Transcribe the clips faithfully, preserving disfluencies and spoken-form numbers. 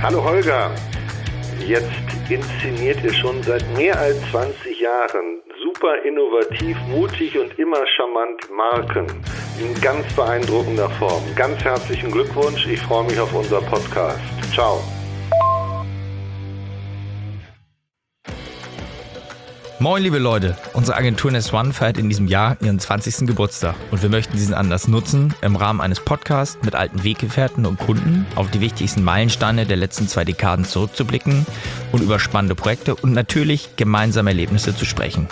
Hallo Holger, jetzt inszeniert ihr schon seit mehr als zwanzig Jahren super innovativ, mutig und immer charmant Marken in ganz beeindruckender Form. Ganz herzlichen Glückwunsch, ich freue mich auf unser Podcast. Ciao. Moin liebe Leute, unsere Agentur Nest One feiert in diesem Jahr ihren zwanzigsten Geburtstag und wir möchten diesen Anlass nutzen, im Rahmen eines Podcasts mit alten Weggefährten und Kunden auf die wichtigsten Meilensteine der letzten zwei Dekaden zurückzublicken und über spannende Projekte und natürlich gemeinsame Erlebnisse zu sprechen.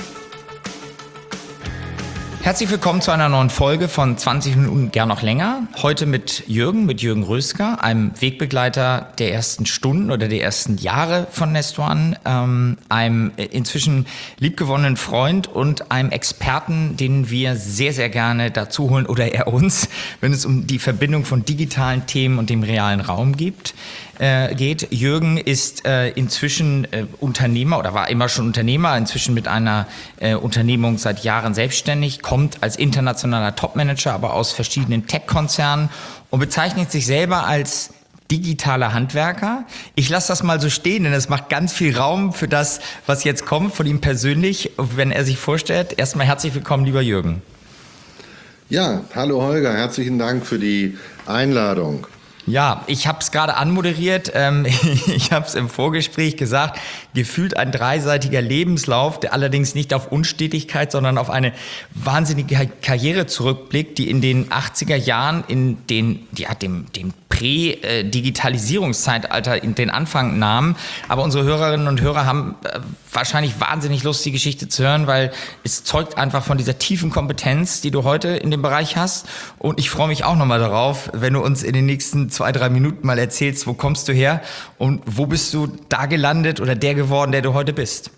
Herzlich willkommen zu einer neuen Folge von zwanzig Minuten gern noch länger. Heute mit Jürgen, mit Jürgen Rösker, einem Wegbegleiter der ersten Stunden oder der ersten Jahre von Nest One, ähm, einem inzwischen liebgewonnenen Freund und einem Experten, den wir sehr, sehr gerne dazu holen oder er uns, wenn es um die Verbindung von digitalen Themen und dem realen Raum gibt. Äh, geht. Jürgen ist äh, inzwischen äh, Unternehmer oder war immer schon Unternehmer, inzwischen mit einer äh, Unternehmung seit Jahren selbstständig, kommt als internationaler Topmanager, aber aus verschiedenen Tech-Konzernen und bezeichnet sich selber als digitaler Handwerker. Ich lasse das mal so stehen, denn es macht ganz viel Raum für das, was jetzt kommt, von ihm persönlich, wenn er sich vorstellt. Erstmal herzlich willkommen, lieber Jürgen. Ja, hallo Holger, herzlichen Dank für die Einladung. Ja, ich habe es gerade anmoderiert, ähm, ich habe es im Vorgespräch gesagt, gefühlt ein dreiseitiger Lebenslauf, der allerdings nicht auf Unstetigkeit, sondern auf eine wahnsinnige Karriere zurückblickt, die in den achtziger Jahren in den, ja, dem, dem Prä-Digitalisierungszeitalter in den Anfang nahm. Aber unsere Hörerinnen und Hörer haben äh, wahrscheinlich wahnsinnig Lust, die Geschichte zu hören, weil es zeugt einfach von dieser tiefen Kompetenz, die du heute in dem Bereich hast. Und ich freue mich auch nochmal darauf, wenn du uns in den nächsten zwei, drei Minuten mal erzählst, wo kommst du her und wo bist du da gelandet oder der geworden, der du heute bist?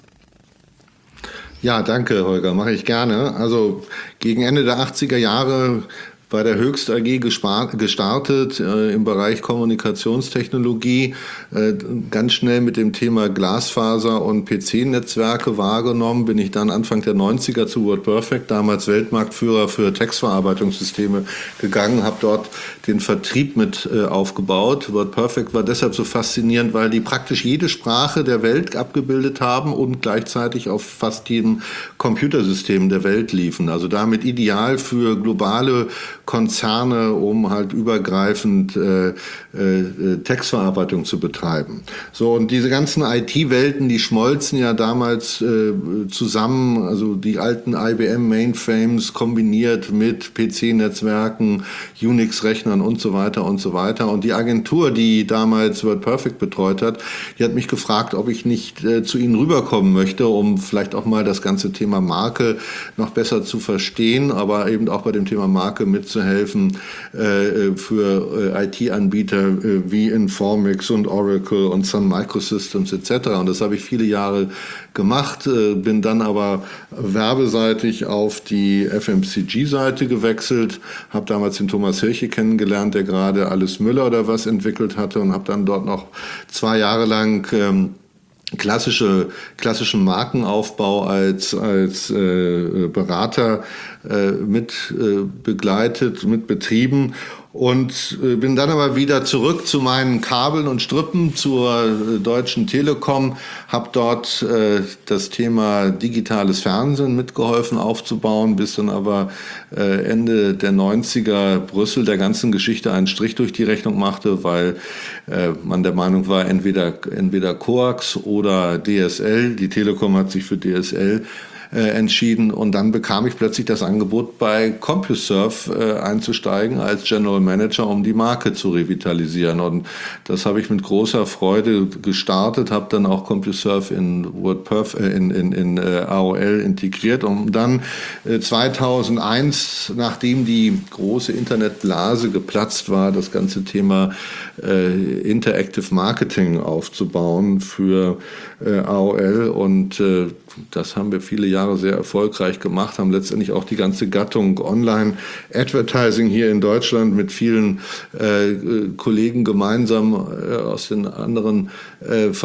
Ja, danke Holger, mache ich gerne. Also gegen Ende der achtziger Jahre bei der Höchst A G gestartet äh, im Bereich Kommunikationstechnologie, äh, ganz schnell mit dem Thema Glasfaser und P C-Netzwerke wahrgenommen, bin ich dann Anfang der neunziger zu WordPerfect, damals Weltmarktführer für Textverarbeitungssysteme, gegangen, habe dort den Vertrieb mit äh, aufgebaut. WordPerfect war deshalb so faszinierend, weil die praktisch jede Sprache der Welt abgebildet haben und gleichzeitig auf fast jedem Computersystem der Welt liefen. Also damit ideal für globale Konzerne, um halt übergreifend äh, äh, Textverarbeitung zu betreiben. So, und diese ganzen I T-Welten, die schmolzen ja damals äh, zusammen, also die alten I B M-Mainframes kombiniert mit P C-Netzwerken, Unix-Rechnern und so weiter und so weiter. Und die Agentur, die damals WordPerfect betreut hat, die hat mich gefragt, ob ich nicht äh, zu ihnen rüberkommen möchte, um vielleicht auch mal das ganze Thema Marke noch besser zu verstehen, aber eben auch bei dem Thema Marke mit zu helfen äh, für äh, I T-Anbieter äh, wie Informix und Oracle und Sun Microsystems et cetera. Und das habe ich viele Jahre gemacht, äh, bin dann aber werbeseitig auf die F M C G-Seite gewechselt, habe damals den Thomas Hirche kennengelernt, der gerade Alles Müller oder was entwickelt hatte und habe dann dort noch zwei Jahre lang ähm, klassische klassischen Markenaufbau als als äh, Berater äh, mit äh, begleitet, mit betrieben und äh, bin dann aber wieder zurück zu meinen Kabeln und Strippen zur äh, Deutschen Telekom, habe dort äh, das Thema digitales Fernsehen mitgeholfen aufzubauen, bis dann aber äh, Ende der neunziger Brüssel der ganzen Geschichte einen Strich durch die Rechnung machte, weil äh, man der Meinung war, entweder entweder Coax oder D S L. Die Telekom hat sich für D S L äh, entschieden und dann bekam ich plötzlich das Angebot, bei CompuServe äh, einzusteigen als General Manager, um die Marke zu revitalisieren. Und das habe ich mit großer Freude gestartet, habe dann auch CompuServe in WordPerf, äh, in, in, in äh, A O L integriert, um dann äh, zweitausendeins, nachdem die große Internetblase geplatzt war, das ganze Thema äh, Interactive Marketing aufzubauen für äh, A O L und äh, das haben wir viele Jahre sehr erfolgreich gemacht, haben letztendlich auch die ganze Gattung Online-Advertising hier in Deutschland mit vielen äh, Kollegen gemeinsam äh, aus den anderen äh,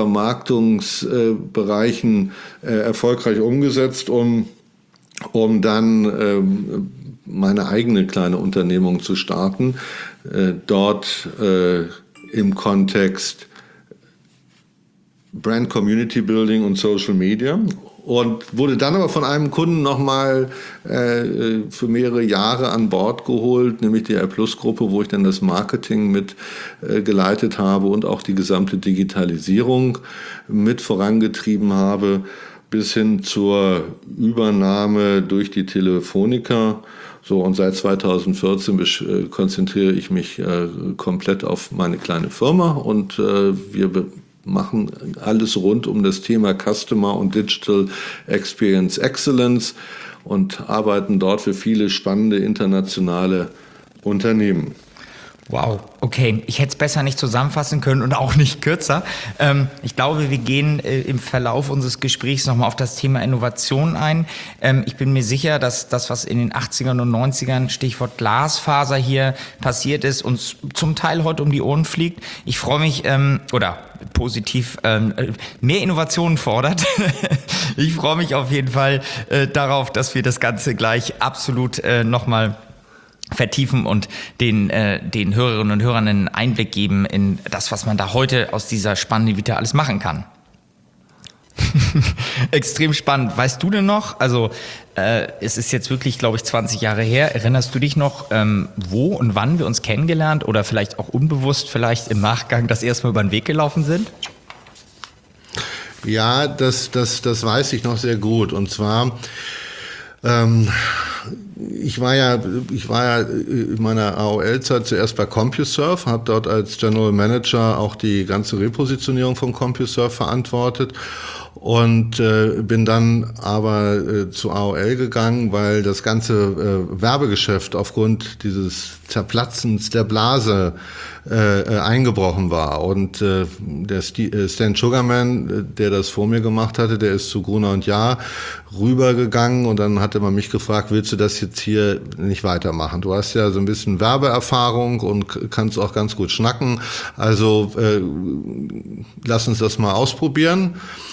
Vermarktungsbereichen äh, erfolgreich umgesetzt, um, um dann äh, meine eigene kleine Unternehmung zu starten. Äh, dort äh, im Kontext Brand Community Building und Social Media. Und wurde dann aber von einem Kunden nochmal äh, für mehrere Jahre an Bord geholt, nämlich die R-Plus-Gruppe, wo ich dann das Marketing mit äh, geleitet habe und auch die gesamte Digitalisierung mit vorangetrieben habe, bis hin zur Übernahme durch die Telefonica. So, und seit zweitausendvierzehn äh, konzentriere ich mich äh, komplett auf meine kleine Firma und äh, wir be- machen alles rund um das Thema Customer und Digital Experience Excellence und arbeiten dort für viele spannende internationale Unternehmen. Wow, okay. Ich hätte es besser nicht zusammenfassen können und auch nicht kürzer. Ähm, ich glaube, wir gehen äh, im Verlauf unseres Gesprächs nochmal auf das Thema Innovation ein. Ähm, ich bin mir sicher, dass das, was in den achtzigern und neunzigern, Stichwort Glasfaser hier passiert ist, uns zum Teil heute um die Ohren fliegt. Ich freue mich, ähm, oder positiv ähm, mehr Innovationen fordert. Ich freue mich auf jeden Fall äh, darauf, dass wir das Ganze gleich absolut äh, nochmal vertiefen und den, äh, den Hörerinnen und Hörern einen Einblick geben in das, was man da heute aus dieser spannenden Vita alles machen kann. Extrem spannend. Weißt du denn noch, also äh, es ist jetzt wirklich, glaube ich, zwanzig Jahre her, erinnerst du dich noch, ähm, wo und wann wir uns kennengelernt oder vielleicht auch unbewusst vielleicht im Nachgang das erste Mal über den Weg gelaufen sind? Ja, das, das, das weiß ich noch sehr gut. Und zwar ähm, Ich war ja, ich war ja in meiner A O L-Zeit zuerst bei CompuServe, habe dort als General Manager auch die ganze Repositionierung von CompuServe verantwortet und äh, bin dann aber äh, zu A O L gegangen, weil das ganze äh, Werbegeschäft aufgrund dieses Zerplatzens der Blase äh, eingebrochen war. Und äh, der St- äh, Stan Sugarman, der das vor mir gemacht hatte, der ist zu Gruner und Jahr rübergegangen und dann hatte man mich gefragt, willst du das jetzt hier nicht weitermachen? Du hast ja so ein bisschen Werbeerfahrung und kannst auch ganz gut schnacken, also äh, lass uns das mal ausprobieren.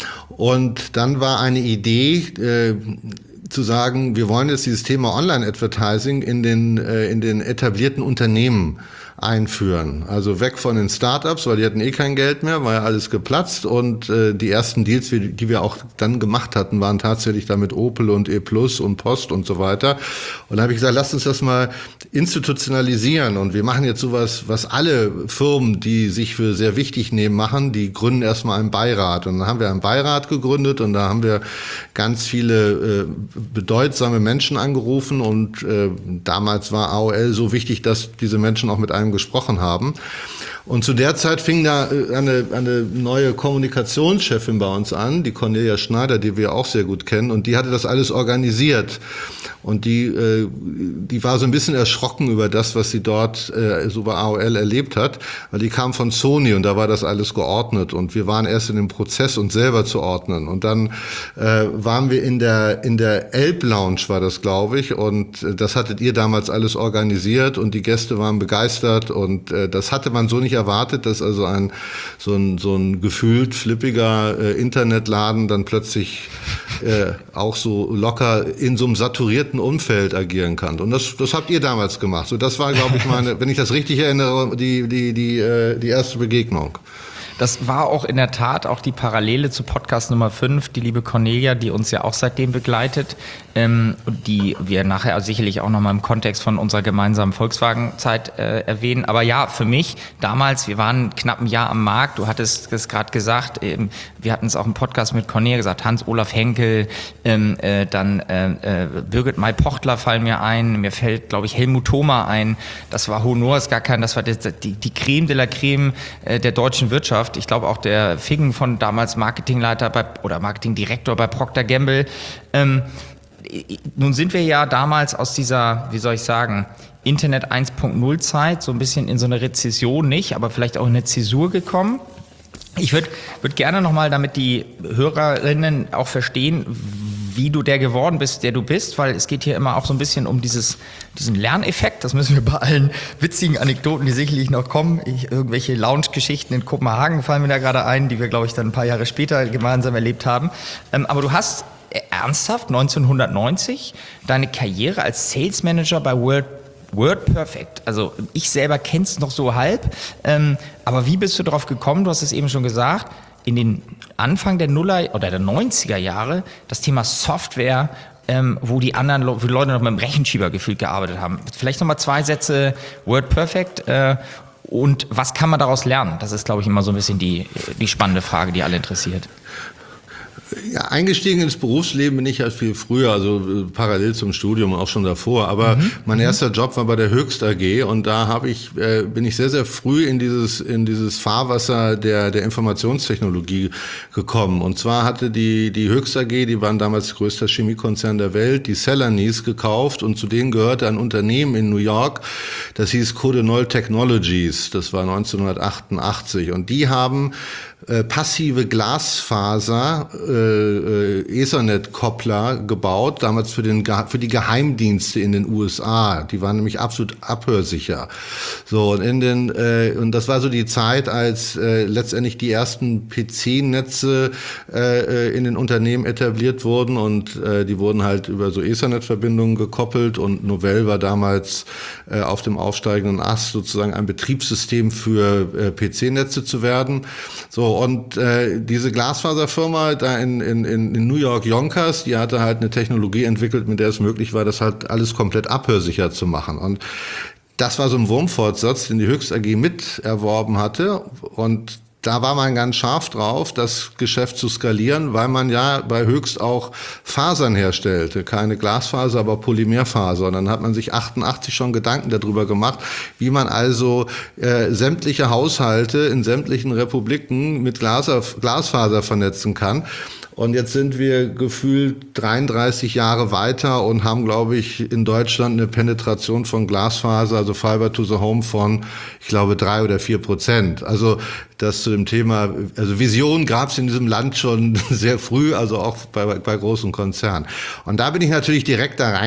Und dann war eine Idee, äh, zu sagen, wir wollen jetzt dieses Thema Online-Advertising in den, äh, in den etablierten Unternehmen einführen. Also weg von den Startups, weil die hatten eh kein Geld mehr, war ja alles geplatzt und äh, die ersten Deals, die wir auch dann gemacht hatten, waren tatsächlich da mit Opel und E Plus und Post und so weiter. Und da habe ich gesagt, lasst uns das mal institutionalisieren und wir machen jetzt sowas, was alle Firmen, die sich für sehr wichtig nehmen, machen, die gründen erstmal einen Beirat. Und dann haben wir einen Beirat gegründet und da haben wir ganz viele äh, bedeutsame Menschen angerufen und äh, damals war A O L so wichtig, dass diese Menschen auch mit einem gesprochen haben. Und zu der Zeit fing da eine, eine neue Kommunikationschefin bei uns an, die Cornelia Schneider, die wir auch sehr gut kennen, und die hatte das alles organisiert. Und die, äh, die war so ein bisschen erschrocken über das, was sie dort äh, so bei A O L erlebt hat, weil die kam von Sony und da war das alles geordnet und wir waren erst in dem Prozess, uns selber zu ordnen. Und dann äh, waren wir in der in der Elb-Lounge, war das, glaube ich, und äh, das hattet ihr damals alles organisiert und die Gäste waren begeistert und äh, das hatte man so nicht erwartet, dass also ein so ein so ein gefühlt flippiger äh, Internetladen dann plötzlich äh, auch so locker in so einem saturierten Umfeld agieren kann. Und das, das habt ihr damals gemacht. So, das war, glaube ich, meine, wenn ich das richtig erinnere, die, die, die, äh, die erste Begegnung. Das war auch in der Tat auch die Parallele zu Podcast Nummer fünf, die liebe Cornelia, die uns ja auch seitdem begleitet, ähm, die wir nachher sicherlich auch nochmal im Kontext von unserer gemeinsamen Volkswagen-Zeit äh, erwähnen. Aber ja, für mich damals, wir waren knapp ein Jahr am Markt, du hattest es gerade gesagt, ähm, wir hatten es auch im Podcast mit Cornelia gesagt, Hans-Olaf Henkel, ähm, äh, dann äh, äh, Birgit May-Pochtler fallen mir ein, mir fällt, glaube ich, Helmut Thoma ein, das war Honor, ist gar kein, das war die, die, die Creme de la Creme äh, der deutschen Wirtschaft. Ich glaube auch der Figgen von damals Marketingleiter bei, oder Marketingdirektor bei Procter Gamble. Ähm, nun sind wir ja damals aus dieser, wie soll ich sagen, Internet eins Punkt null Zeit so ein bisschen in so eine Rezession nicht, aber vielleicht auch in eine Zäsur gekommen. Ich würde würd gerne nochmal, damit die Hörerinnen auch verstehen, wie du der geworden bist, der du bist, weil es geht hier immer auch so ein bisschen um dieses, diesen Lerneffekt. Das müssen wir bei allen witzigen Anekdoten, die sicherlich noch kommen. Ich, irgendwelche Lounge-Geschichten in Kopenhagen fallen mir da gerade ein, die wir, glaube ich, dann ein paar Jahre später gemeinsam erlebt haben. Ähm, aber du hast ernsthaft neunzehnhundertneunzig deine Karriere als Sales Manager bei World WordPerfect. Also ich selber kenne es noch so halb. Ähm, aber wie bist du darauf gekommen? Du hast es eben schon gesagt. in den Anfang der Nuller oder der neunziger Jahre das Thema Software, ähm, wo die anderen Le- wo die Leute noch mit dem Rechenschieber gefühlt gearbeitet haben. Vielleicht nochmal zwei Sätze WordPerfect äh, und was kann man daraus lernen? Das ist, glaube ich, immer so ein bisschen die, die spannende Frage, die alle interessiert. Ja, eingestiegen ins Berufsleben bin ich halt viel früher, also äh, parallel zum Studium und auch schon davor. Aber mhm. mein erster Job war bei der Höchst A G und da habe ich äh, bin ich sehr sehr früh in dieses in dieses Fahrwasser der der Informationstechnologie gekommen. Und zwar hatte die die Höchst A G, die waren damals größter Chemiekonzern der Welt, die Celanese gekauft und zu denen gehörte ein Unternehmen in New York, das hieß Codenol Technologies. Das war neunzehnhundertachtundachtzig und die haben äh, passive Glasfaser äh, Ethernet-Koppler gebaut, damals für den für die Geheimdienste in den U S A. Die waren nämlich absolut abhörsicher. So und in den äh, und das war so die Zeit, als äh, letztendlich die ersten P C-Netze äh, in den Unternehmen etabliert wurden und äh, die wurden halt über so Ethernet-Verbindungen gekoppelt und Novell war damals äh, auf dem aufsteigenden Ast sozusagen ein Betriebssystem für äh, P C-Netze zu werden. So und äh, diese Glasfaserfirma da in, in, in New York Yonkers, die hatte halt eine Technologie entwickelt, mit der es möglich war, das halt alles komplett abhörsicher zu machen. Und das war so ein Wurmfortsatz, den die Höchst A G mit erworben hatte. Und da war man ganz scharf drauf, das Geschäft zu skalieren, weil man ja bei Höchst auch Fasern herstellte. Keine Glasfaser, aber Polymerfaser. Und dann hat man sich achtundachtzig schon Gedanken darüber gemacht, wie man also äh, sämtliche Haushalte in sämtlichen Republiken mit Glas, Glasfaser vernetzen kann. Und jetzt sind wir gefühlt dreiunddreißig Jahre weiter und haben, glaube ich, in Deutschland eine Penetration von Glasfaser, also Fiber to the Home von, ich glaube, drei oder vier Prozent. Also das zu dem Thema, also Vision gab es in diesem Land schon sehr früh, also auch bei, bei großen Konzernen. Und da bin ich natürlich direkt da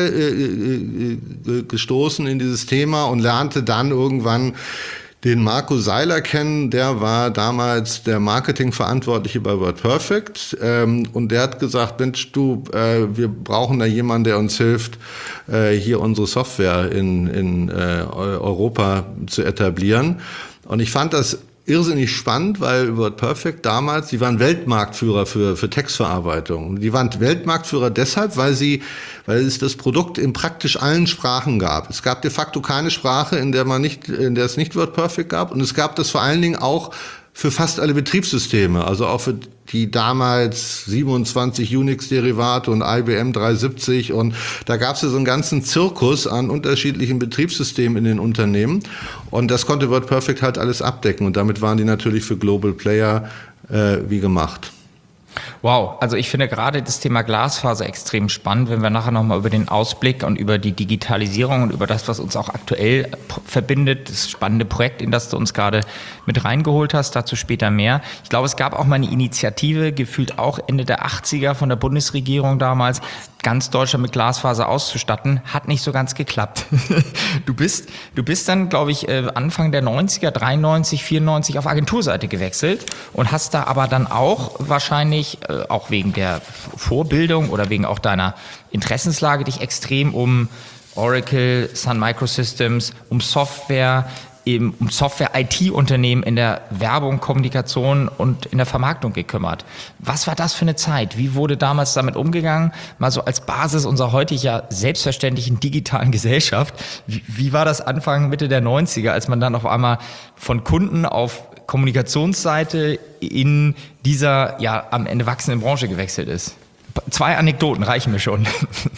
reingestoßen in dieses Thema und lernte dann irgendwann den Marco Seiler kennen, der war damals der Marketingverantwortliche bei WordPerfect ähm, und der hat gesagt, Mensch, du, äh, wir brauchen da jemanden, der uns hilft, äh, hier unsere Software in, in äh, Europa zu etablieren. Und ich fand das irrsinnig spannend, weil WordPerfect damals, die waren Weltmarktführer für, für Textverarbeitung. Die waren Weltmarktführer deshalb, weil sie, weil es das Produkt in praktisch allen Sprachen gab. Es gab de facto keine Sprache, in der man nicht, in der es nicht WordPerfect gab. Und es gab das vor allen Dingen auch für fast alle Betriebssysteme, also auch für die damals siebenundzwanzig Unix-Derivate und I B M dreihundertsiebzig und da gab es ja so einen ganzen Zirkus an unterschiedlichen Betriebssystemen in den Unternehmen und das konnte WordPerfect halt alles abdecken und damit waren die natürlich für Global Player äh, wie gemacht. Wow, also ich finde gerade das Thema Glasfaser extrem spannend, wenn wir nachher nochmal über den Ausblick und über die Digitalisierung und über das, was uns auch aktuell verbindet, das spannende Projekt, in das du uns gerade mit reingeholt hast, dazu später mehr. Ich glaube, es gab auch mal eine Initiative, gefühlt auch Ende der achtziger von der Bundesregierung damals, ganz Deutschland mit Glasfaser auszustatten, hat nicht so ganz geklappt. Du bist, du bist dann, glaube ich, Anfang der neunziger, dreiundneunzig, vierundneunzig auf Agenturseite gewechselt und hast da aber dann auch wahrscheinlich, auch wegen der Vorbildung oder wegen auch deiner Interessenslage, dich extrem um Oracle, Sun Microsystems, um Software, eben um Software-I T-Unternehmen in der Werbung, Kommunikation und in der Vermarktung gekümmert. Was war das für eine Zeit? Wie wurde damals damit umgegangen? Mal so als Basis unserer heutiger selbstverständlichen digitalen Gesellschaft. Wie, wie war das Anfang, Mitte der neunziger, als man dann auf einmal von Kunden auf Kommunikationsseite in dieser ja am Ende wachsenden Branche gewechselt ist? Zwei Anekdoten reichen mir schon.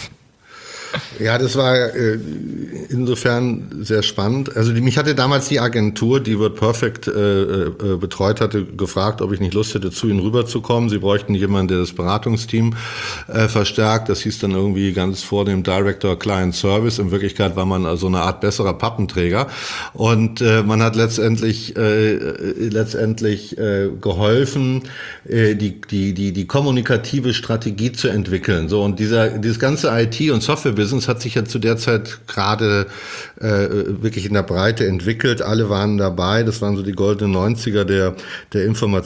Ja, das war äh, insofern sehr spannend. Also die, mich hatte damals die Agentur, die WordPerfect äh, äh, betreut hatte, gefragt, ob ich nicht Lust hätte, zu ihnen rüberzukommen. Sie bräuchten jemanden, der das Beratungsteam äh, verstärkt. Das hieß dann irgendwie ganz vor dem Director Client Service. In Wirklichkeit war man also eine Art besserer Pappenträger. Und äh, man hat letztendlich äh, letztendlich äh, geholfen, äh, die die die die kommunikative Strategie zu entwickeln. So und dieser dieses ganze I T und Software Business hat sich ja zu der Zeit gerade äh, wirklich in der Breite entwickelt. Alle waren dabei. Das waren so die goldenen neunziger der, der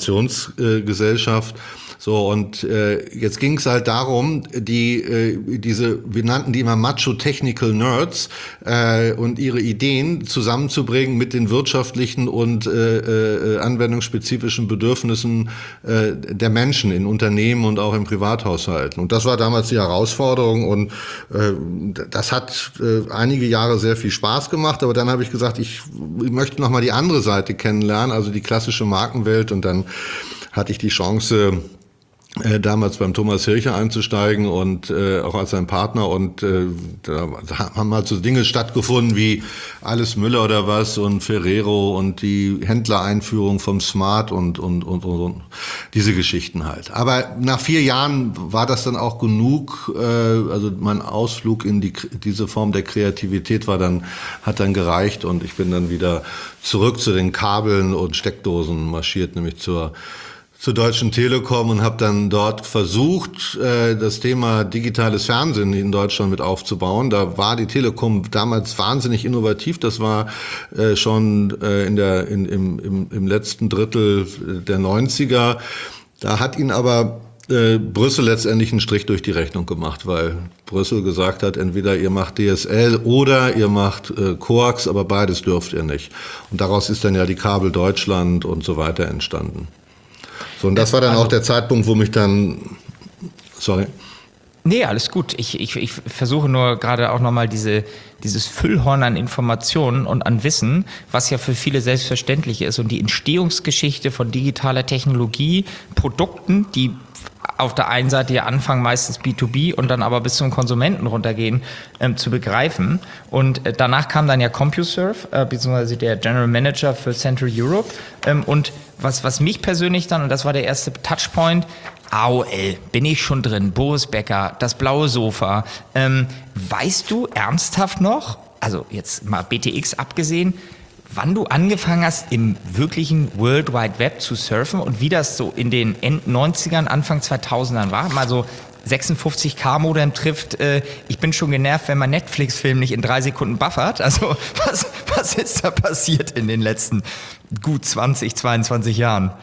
Informationsgesellschaft. So, und äh, jetzt ging es halt darum, die äh, diese, wir nannten die immer Macho-Technical Nerds äh, und ihre Ideen zusammenzubringen mit den wirtschaftlichen und äh, äh, anwendungsspezifischen Bedürfnissen äh, der Menschen in Unternehmen und auch in Privathaushalten. Und das war damals die Herausforderung und äh, das hat äh, einige Jahre sehr viel Spaß gemacht, aber dann habe ich gesagt, ich, ich möchte noch mal die andere Seite kennenlernen, also die klassische Markenwelt, und dann hatte ich die Chance, Äh, damals beim Thomas Hircher einzusteigen und äh, auch als sein Partner, und äh, da haben halt so Dinge stattgefunden wie Alles Müller oder was und Ferrero und die Händlereinführung vom Smart und, und, und, und, und diese Geschichten halt. Aber nach vier Jahren war das dann auch genug, äh, also mein Ausflug in die, diese Form der Kreativität war dann, hat dann gereicht, und ich bin dann wieder zurück zu den Kabeln und Steckdosen marschiert, nämlich zur zur Deutschen Telekom, und habe dann dort versucht, äh, das Thema digitales Fernsehen in Deutschland mit aufzubauen. Da war die Telekom damals wahnsinnig innovativ. Das war äh, schon äh, in der in, im, im, im letzten Drittel der neunziger. Da hat ihn aber äh, Brüssel letztendlich einen Strich durch die Rechnung gemacht, weil Brüssel gesagt hat, entweder ihr macht D S L oder ihr macht äh, Koax, aber beides dürft ihr nicht. Und daraus ist dann ja die Kabel Deutschland und so weiter entstanden. So, und das war dann also auch der Zeitpunkt, wo mich dann, sorry. Nee, alles gut. Ich, ich, ich versuche nur gerade auch nochmal diese, dieses Füllhorn an Informationen und an Wissen, was ja für viele selbstverständlich ist, und die Entstehungsgeschichte von digitaler Technologie, Produkten, die auf der einen Seite ja anfangen meistens B zwei B und dann aber bis zum Konsumenten runtergehen, ähm, zu begreifen. Und äh, danach kam dann ja CompuServe, äh, beziehungsweise der General Manager für Central Europe. Ähm, und was, was mich persönlich dann, und das war der erste Touchpoint, A O L, bin ich schon drin, Boris Becker, das blaue Sofa. Ähm, weißt du ernsthaft noch, also jetzt mal B T X abgesehen, wann du angefangen hast, im wirklichen World Wide Web zu surfen und wie das so in den End neunzigern, Anfang zweitausendern war? Mal so sechsundfünfzig K Modem trifft, äh, ich bin schon genervt, wenn mein Netflix-Film nicht in drei Sekunden buffert. Also was, was ist da passiert in den letzten gut zwanzig, zweiundzwanzig Jahren?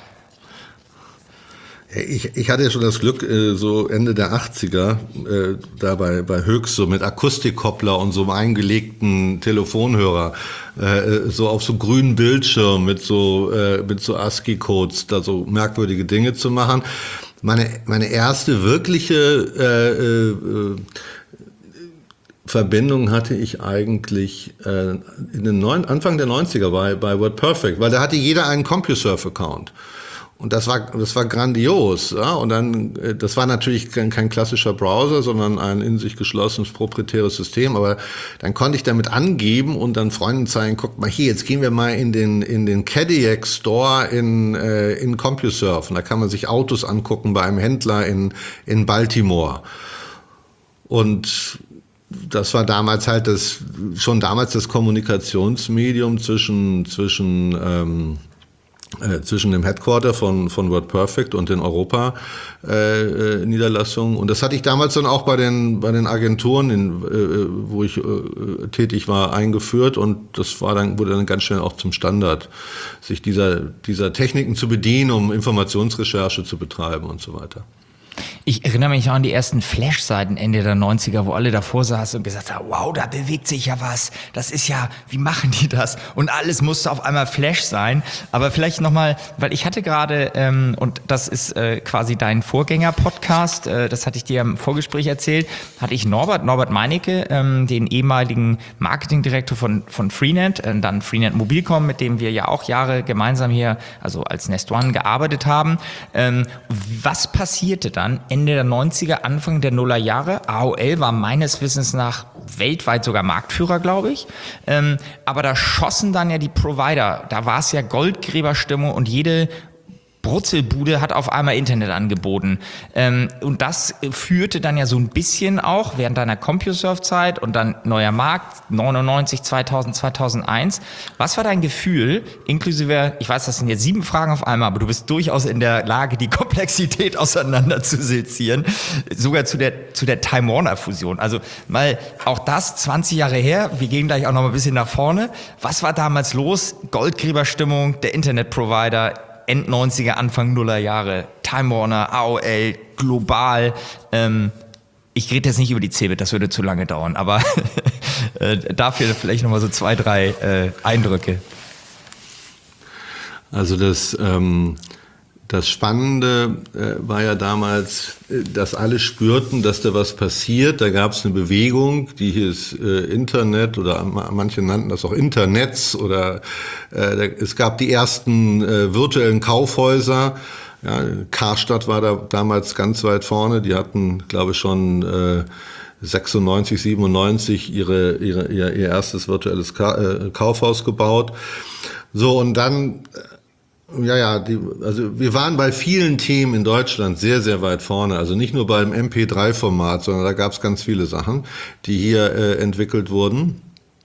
Ich, ich hatte ja schon das Glück, so Ende der achtziger, äh, da bei, bei Höchst, so mit Akustikkoppler und so einem eingelegten Telefonhörer, äh, so auf so grünen Bildschirm mit so, äh, mit so ASCII-Codes, da so merkwürdige Dinge zu machen. Meine, meine erste wirkliche äh, äh, Verbindung hatte ich eigentlich äh, in den neun, Anfang der neunziger bei, bei WordPerfect, weil da hatte jeder einen CompuServe-Account. Und das war, das war grandios, ja. Und dann, das war natürlich kein, kein klassischer Browser, sondern ein in sich geschlossenes proprietäres System. Aber dann konnte ich damit angeben und dann Freunden zeigen, guck mal hier, jetzt gehen wir mal in den, in den Cadillac Store in, äh, in CompuServe. Und da kann man sich Autos angucken bei einem Händler in, in Baltimore. Und das war damals halt das, schon damals das Kommunikationsmedium zwischen, zwischen, ähm, Äh, zwischen dem Headquarter von, von WordPerfect und den Europa-Niederlassungen. Äh, und das hatte ich damals dann auch bei den, bei den Agenturen, in, äh, wo ich äh, tätig war, eingeführt. Und das war dann, wurde dann ganz schnell auch zum Standard, sich dieser, dieser Techniken zu bedienen, um Informationsrecherche zu betreiben und so weiter. Ich erinnere mich auch an die ersten Flash-Seiten Ende der neunziger, wo alle davor saßen und gesagt haben, wow, da bewegt sich ja was. Das ist ja, wie machen die das? Und alles musste auf einmal Flash sein. Aber vielleicht nochmal, weil ich hatte gerade, ähm, und das ist äh, quasi dein Vorgänger-Podcast, äh, das hatte ich dir im Vorgespräch erzählt, hatte ich Norbert, Norbert Meinecke, ähm, den ehemaligen Marketingdirektor von, von Freenet, äh, dann Freenet Mobilcom, mit dem wir ja auch Jahre gemeinsam hier, also als Nest One gearbeitet haben. Ähm, was passierte dann Ende der neunziger, Anfang der Nullerjahre? A O L war meines Wissens nach weltweit sogar Marktführer, glaube ich. Ähm, aber da schossen dann ja die Provider. Da war es ja Goldgräberstimmung und jede Brutzelbude hat auf einmal Internet angeboten. Ähm, und das führte dann ja so ein bisschen auch während deiner CompuServe-Zeit und dann neuer Markt, neunundneunzig, zweitausend, zweitausendeins. Was war dein Gefühl, inklusive, ich weiß, das sind jetzt sieben Fragen auf einmal, aber du bist durchaus in der Lage, die Komplexität auseinander zu sezieren, sogar zu der, zu der Time Warner-Fusion. Also mal auch das zwanzig Jahre her, wir gehen gleich auch noch mal ein bisschen nach vorne. Was war damals los? Goldgräberstimmung, der Internetprovider, End neunziger, Anfang Nuller Jahre, Time Warner, A O L, global. Ähm, ich rede jetzt nicht über die Cebit, das würde zu lange dauern, aber äh, dafür vielleicht nochmal so zwei, drei äh, Eindrücke. Also das, ähm, das Spannende äh, war ja damals, äh, dass alle spürten, dass da was passiert. Da gab es eine Bewegung, die hieß äh, Internet oder manche nannten das auch Internets oder äh, es gab die ersten äh, virtuellen Kaufhäuser. Ja, Karstadt war da damals ganz weit vorne. Die hatten, glaube ich, schon äh, sechsundneunzig, siebenundneunzig ihre, ihre, ihr, ihr erstes virtuelles Ka- äh, Kaufhaus gebaut. So, und dann... Ja, ja, die, also wir waren bei vielen Themen in Deutschland sehr, sehr weit vorne. Also nicht nur beim M P drei Format, sondern da gab es ganz viele Sachen, die hier äh, entwickelt wurden.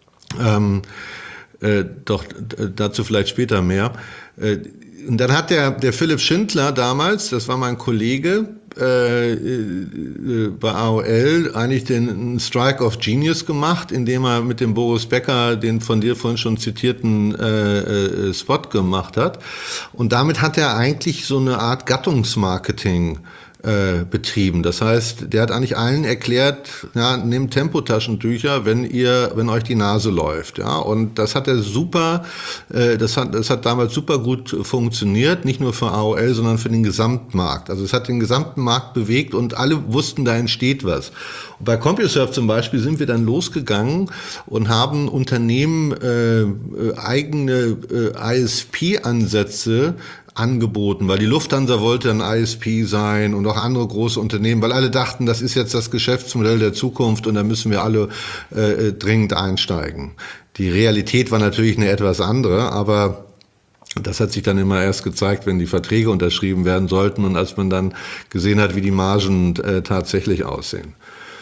Ähm, äh, doch d- dazu vielleicht später mehr. Äh, und dann hat der, der Philipp Schindler damals, das war mein Kollege, äh, äh, bei A O L eigentlich den Strike of Genius gemacht, indem er mit dem Boris Becker den von dir vorhin schon zitierten äh, äh, Spot gemacht hat. Und damit hat er eigentlich so eine Art Gattungsmarketing äh, betrieben. Das heißt, der hat eigentlich allen erklärt, ja, nehmt Tempotaschentücher, wenn ihr, wenn euch die Nase läuft, ja. Und das hat er super, äh, das hat, das hat damals super gut funktioniert, nicht nur für A O L, sondern für den Gesamtmarkt. Also es hat den gesamten Markt bewegt und alle wussten, da entsteht was. Und bei CompuServe zum Beispiel sind wir dann losgegangen und haben Unternehmen äh, eigene äh, I S P-Ansätze angeboten, weil die Lufthansa wollte ein I S P sein und auch andere große Unternehmen, weil alle dachten, das ist jetzt das Geschäftsmodell der Zukunft und da müssen wir alle äh, dringend einsteigen. Die Realität war natürlich eine etwas andere, aber das hat sich dann immer erst gezeigt, wenn die Verträge unterschrieben werden sollten und als man dann gesehen hat, wie die Margen äh, tatsächlich aussehen.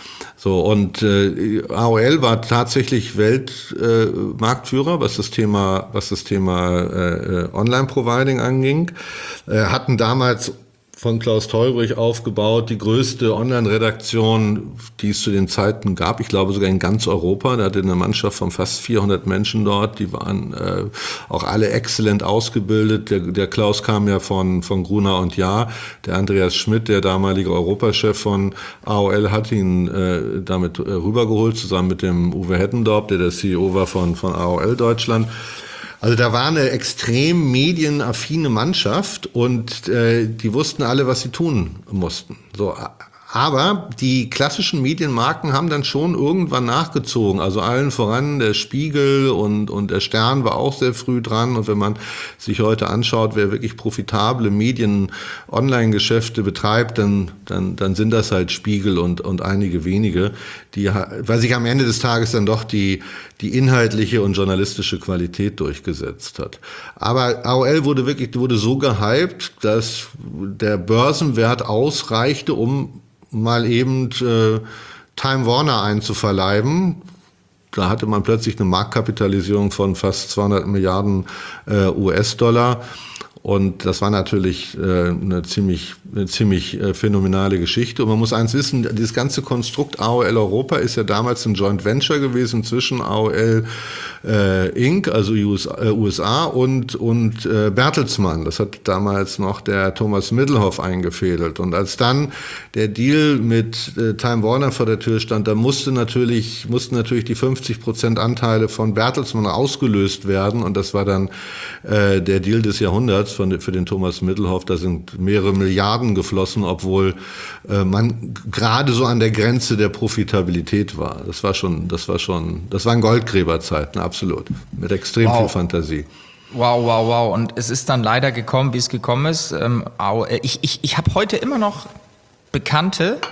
So, und äh, A O L war tatsächlich Weltmarktführer, äh, was das Thema, was das Thema äh, Online-Providing anging. Äh, hatten damals von Klaus Teubrich aufgebaut, die größte Online-Redaktion, die es zu den Zeiten gab, ich glaube sogar in ganz Europa. Da hatte eine Mannschaft von fast vierhundert Menschen dort, die waren äh, auch alle exzellent ausgebildet. Der, der Klaus kam ja von, von Gruner und Jahr, der Andreas Schmidt, der damalige Europachef von A O L, hat ihn äh, damit äh, rübergeholt, zusammen mit dem Uwe Hettendorp, der der C E O war von, von A O L Deutschland. Also da war eine extrem medienaffine Mannschaft und äh, die wussten alle, was sie tun mussten. So, aber die klassischen Medienmarken haben dann schon irgendwann nachgezogen. Also allen voran der Spiegel und, und der Stern war auch sehr früh dran. Und wenn man sich heute anschaut, wer wirklich profitable Medien-Online-Geschäfte betreibt, dann, dann, dann sind das halt Spiegel und, und einige wenige, die, weil sich am Ende des Tages dann doch die, die inhaltliche und journalistische Qualität durchgesetzt hat. Aber A O L wurde wirklich, wurde so gehypt, dass der Börsenwert ausreichte, um mal eben äh, Time Warner einzuverleiben. Da hatte man plötzlich eine Marktkapitalisierung von fast zweihundert Milliarden äh, U S-Dollar. Und das war natürlich äh, eine ziemlich, eine ziemlich äh, phänomenale Geschichte. Und man muss eins wissen, dieses ganze Konstrukt A O L Europa ist ja damals ein Joint Venture gewesen zwischen A O L äh, Incorporated, also U S A, und, und äh, Bertelsmann. Das hat damals noch der Thomas Middelhoff eingefädelt. Und als dann der Deal mit äh, Time Warner vor der Tür stand, da musste natürlich, mussten natürlich die fünfzig Prozent Anteile von Bertelsmann ausgelöst werden. Und das war dann äh, der Deal des Jahrhunderts von, für den Thomas Middelhoff. Da sind mehrere Milliarden geflossen, obwohl äh, man gerade so an der Grenze der Profitabilität war. Das war schon, das war schon, das waren Goldgräberzeiten, absolut. Mit extrem wow. viel Fantasie. Wow, wow, wow. Und es ist dann leider gekommen, wie es gekommen ist. Ähm, ich ich, ich habe heute immer noch Bekannte,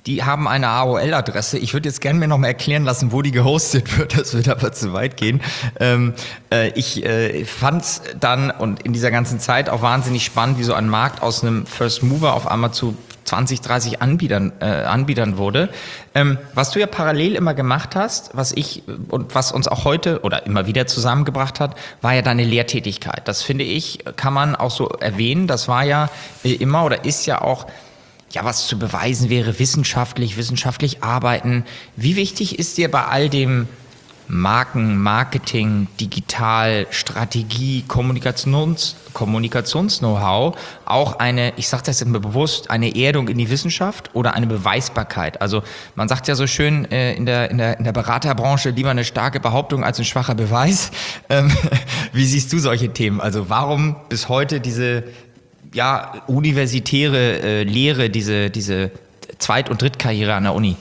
die haben eine A O L-Adresse. Ich würde jetzt gerne mir noch mal erklären lassen, wo die gehostet wird. Das wird aber zu weit gehen. Ähm, äh, ich äh, fand es dann und in dieser ganzen Zeit auch wahnsinnig spannend, wie so ein Markt aus einem First Mover auf einmal zu zwanzig, dreißig Anbietern, äh, Anbietern wurde. Ähm, was du ja parallel immer gemacht hast, was ich und was uns auch heute oder immer wieder zusammengebracht hat, war ja deine Lehrtätigkeit. Das finde ich, kann man auch so erwähnen. Das war ja äh, immer oder ist ja auch, ja, was zu beweisen wäre, wissenschaftlich, wissenschaftlich arbeiten. Wie wichtig ist dir bei all dem Marken, Marketing, Digital, Strategie, Kommunikations, Kommunikations-Know-how auch eine, ich sage das jetzt immer bewusst, eine Erdung in die Wissenschaft oder eine Beweisbarkeit? Also man sagt ja so schön äh, in der, in der, in der Beraterbranche, lieber eine starke Behauptung als ein schwacher Beweis. Ähm, wie siehst du solche Themen? Also warum bis heute diese ja, universitäre äh, Lehre, diese, diese Zweit- und Drittkarriere an der Uni?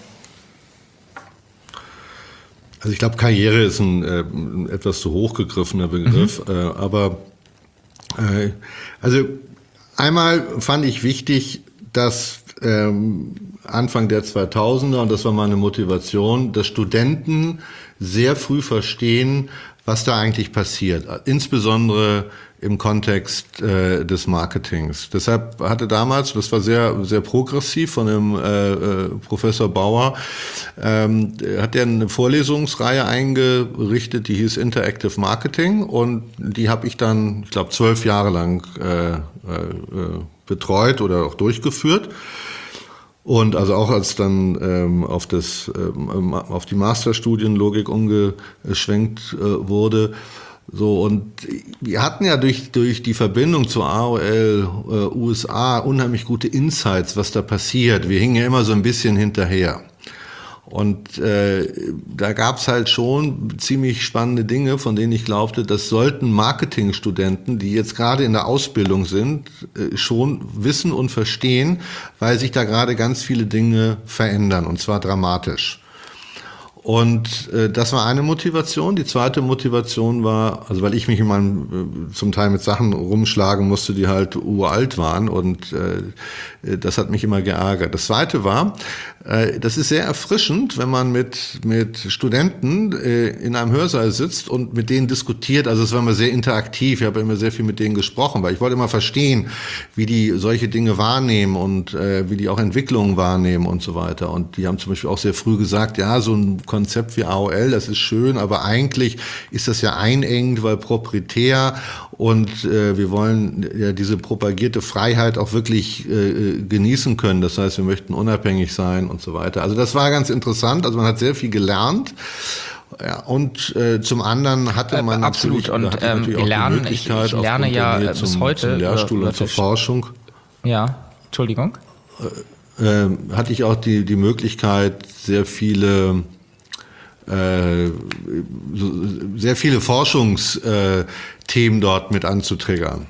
Also ich glaube, Karriere ist ein, äh, ein etwas zu hochgegriffener Begriff, mhm. äh, aber äh, also einmal fand ich wichtig, dass ähm, Anfang der zweitausender, und das war meine Motivation, dass Studenten sehr früh verstehen, was da eigentlich passiert, insbesondere im Kontext äh, des Marketings. Deshalb hatte damals, das war sehr sehr progressiv von dem äh, äh, Professor Bauer, ähm, hat er eine Vorlesungsreihe eingerichtet, die hieß Interactive Marketing, und die habe ich dann, ich glaube, zwölf Jahre lang äh, äh, betreut oder auch durchgeführt. Und also auch als dann ähm, auf das ähm, auf die Masterstudienlogik umgeschwenkt äh, wurde, so, und wir hatten ja durch durch die Verbindung zur A O L äh, U S A unheimlich gute Insights, was da passiert. Wir hingen ja immer so ein bisschen hinterher. Und äh, da gab's halt schon ziemlich spannende Dinge, von denen ich glaubte, das sollten Marketingstudenten, die jetzt gerade in der Ausbildung sind, äh, schon wissen und verstehen, weil sich da gerade ganz viele Dinge verändern, und zwar dramatisch. Und äh, das war eine Motivation. Die zweite Motivation war, also weil ich mich in meinem, äh, zum Teil mit Sachen rumschlagen musste, die halt uralt waren, und äh, das hat mich immer geärgert. Das zweite war, äh, das ist sehr erfrischend, wenn man mit mit Studenten äh, in einem Hörsaal sitzt und mit denen diskutiert. Also es war immer sehr interaktiv. Ich habe immer sehr viel mit denen gesprochen, weil ich wollte immer verstehen, wie die solche Dinge wahrnehmen und äh, wie die auch Entwicklungen wahrnehmen und so weiter. Und die haben zum Beispiel auch sehr früh gesagt, ja, so ein Konzept wie A O L, das ist schön, aber eigentlich ist das ja einengend, weil proprietär, und äh, wir wollen ja diese propagierte Freiheit auch wirklich äh, genießen können. Das heißt, wir möchten unabhängig sein und so weiter. Also das war ganz interessant. Also man hat sehr viel gelernt. Ja, und äh, zum anderen hatte man äh, absolut natürlich, und hatte ähm, natürlich auch lernen, die Möglichkeit, ich, ich lerne ja bis zum, heute zum Lehrstuhl oder, und zur Forschung. Ja, Entschuldigung. Äh, äh, hatte ich auch die die Möglichkeit, sehr viele äh, sehr viele Forschungsthemen dort mit anzutriggern.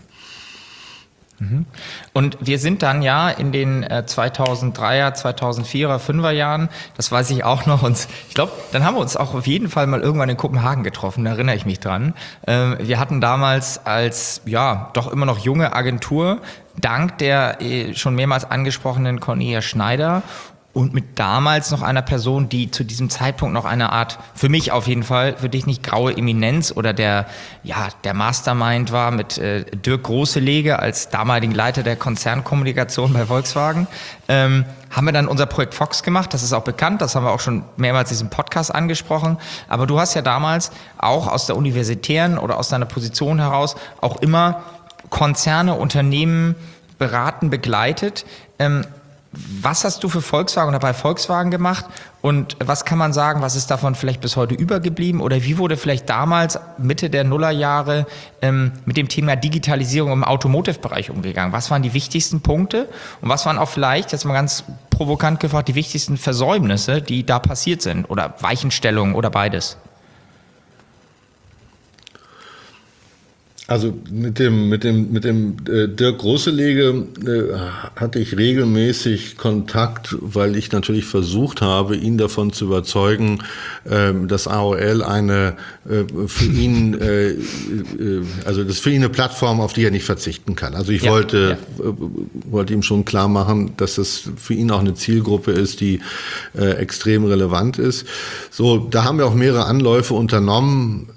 Und wir sind dann ja in den äh, zweitausenddreier, zweitausendvierer, fünfer Jahren, das weiß ich auch noch, und ich glaube, dann haben wir uns auch auf jeden Fall mal irgendwann in Kopenhagen getroffen, da erinnere ich mich dran. Ähm, wir hatten damals als, ja, doch immer noch junge Agentur, dank der äh, schon mehrmals angesprochenen Cornelia Schneider und mit damals noch einer Person, die zu diesem Zeitpunkt noch eine Art, für mich auf jeden Fall, für dich nicht graue Eminenz oder der, ja, der Mastermind war, mit äh, Dirk Großelege als damaligen Leiter der Konzernkommunikation bei Volkswagen, ähm, haben wir dann unser Projekt Fox gemacht. Das ist auch bekannt, das haben wir auch schon mehrmals in diesem Podcast angesprochen. Aber du hast ja damals auch aus der universitären oder aus deiner Position heraus auch immer Konzerne, Unternehmen beraten, begleitet. Ähm, Was hast du für Volkswagen oder bei Volkswagen gemacht, und was kann man sagen, was ist davon vielleicht bis heute übergeblieben, oder wie wurde vielleicht damals Mitte der Nullerjahre ähm, mit dem Thema Digitalisierung im Automotive-Bereich umgegangen? Was waren die wichtigsten Punkte und was waren auch vielleicht, jetzt mal ganz provokant gefragt, die wichtigsten Versäumnisse, die da passiert sind, oder Weichenstellungen oder beides? Also mit dem, mit dem, mit dem äh, Dirk Großelege äh, hatte ich regelmäßig Kontakt, weil ich natürlich versucht habe, ihn davon zu überzeugen, äh, dass A O L eine äh, für ihn, äh, äh, also das ist für ihn eine Plattform, auf die er nicht verzichten kann. Also ich ja, wollte, ja. äh, wollte ihm schon klar machen, dass das für ihn auch eine Zielgruppe ist, die äh, extrem relevant ist. So, da haben wir auch mehrere Anläufe unternommen.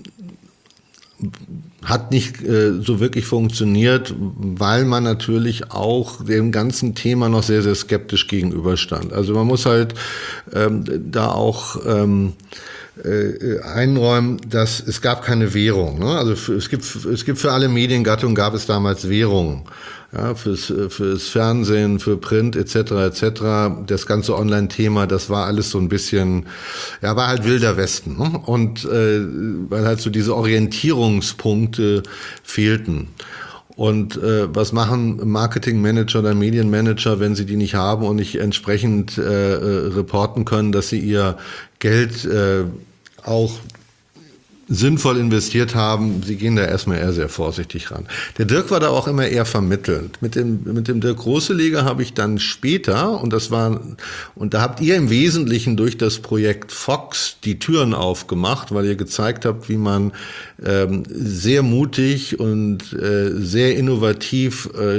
Hat nicht äh, so wirklich funktioniert, weil man natürlich auch dem ganzen Thema noch sehr, sehr skeptisch gegenüberstand. Also man muss halt ähm, da auch ähm, äh, einräumen, dass es gab keine Währung. Ne? Also für, es gibt es gibt für alle Mediengattungen gab es damals Währungen. Ja, fürs, fürs Fernsehen, für Print et cetera et cetera. Das ganze Online-Thema, das war alles so ein bisschen, ja, war halt wilder Westen. Ne? Und äh, weil halt so diese Orientierungspunkte fehlten. Und äh, was machen Marketingmanager oder Medienmanager, wenn sie die nicht haben und nicht entsprechend äh, reporten können, dass sie ihr Geld äh, auch sinnvoll investiert haben, sie gehen da erstmal eher sehr vorsichtig ran. Der Dirk war da auch immer eher vermittelnd. Mit dem, mit dem Dirk Großelege habe ich dann später, und das war, und da habt ihr im Wesentlichen durch das Projekt Fox die Türen aufgemacht, weil ihr gezeigt habt, wie man ähm, sehr mutig und äh, sehr innovativ äh,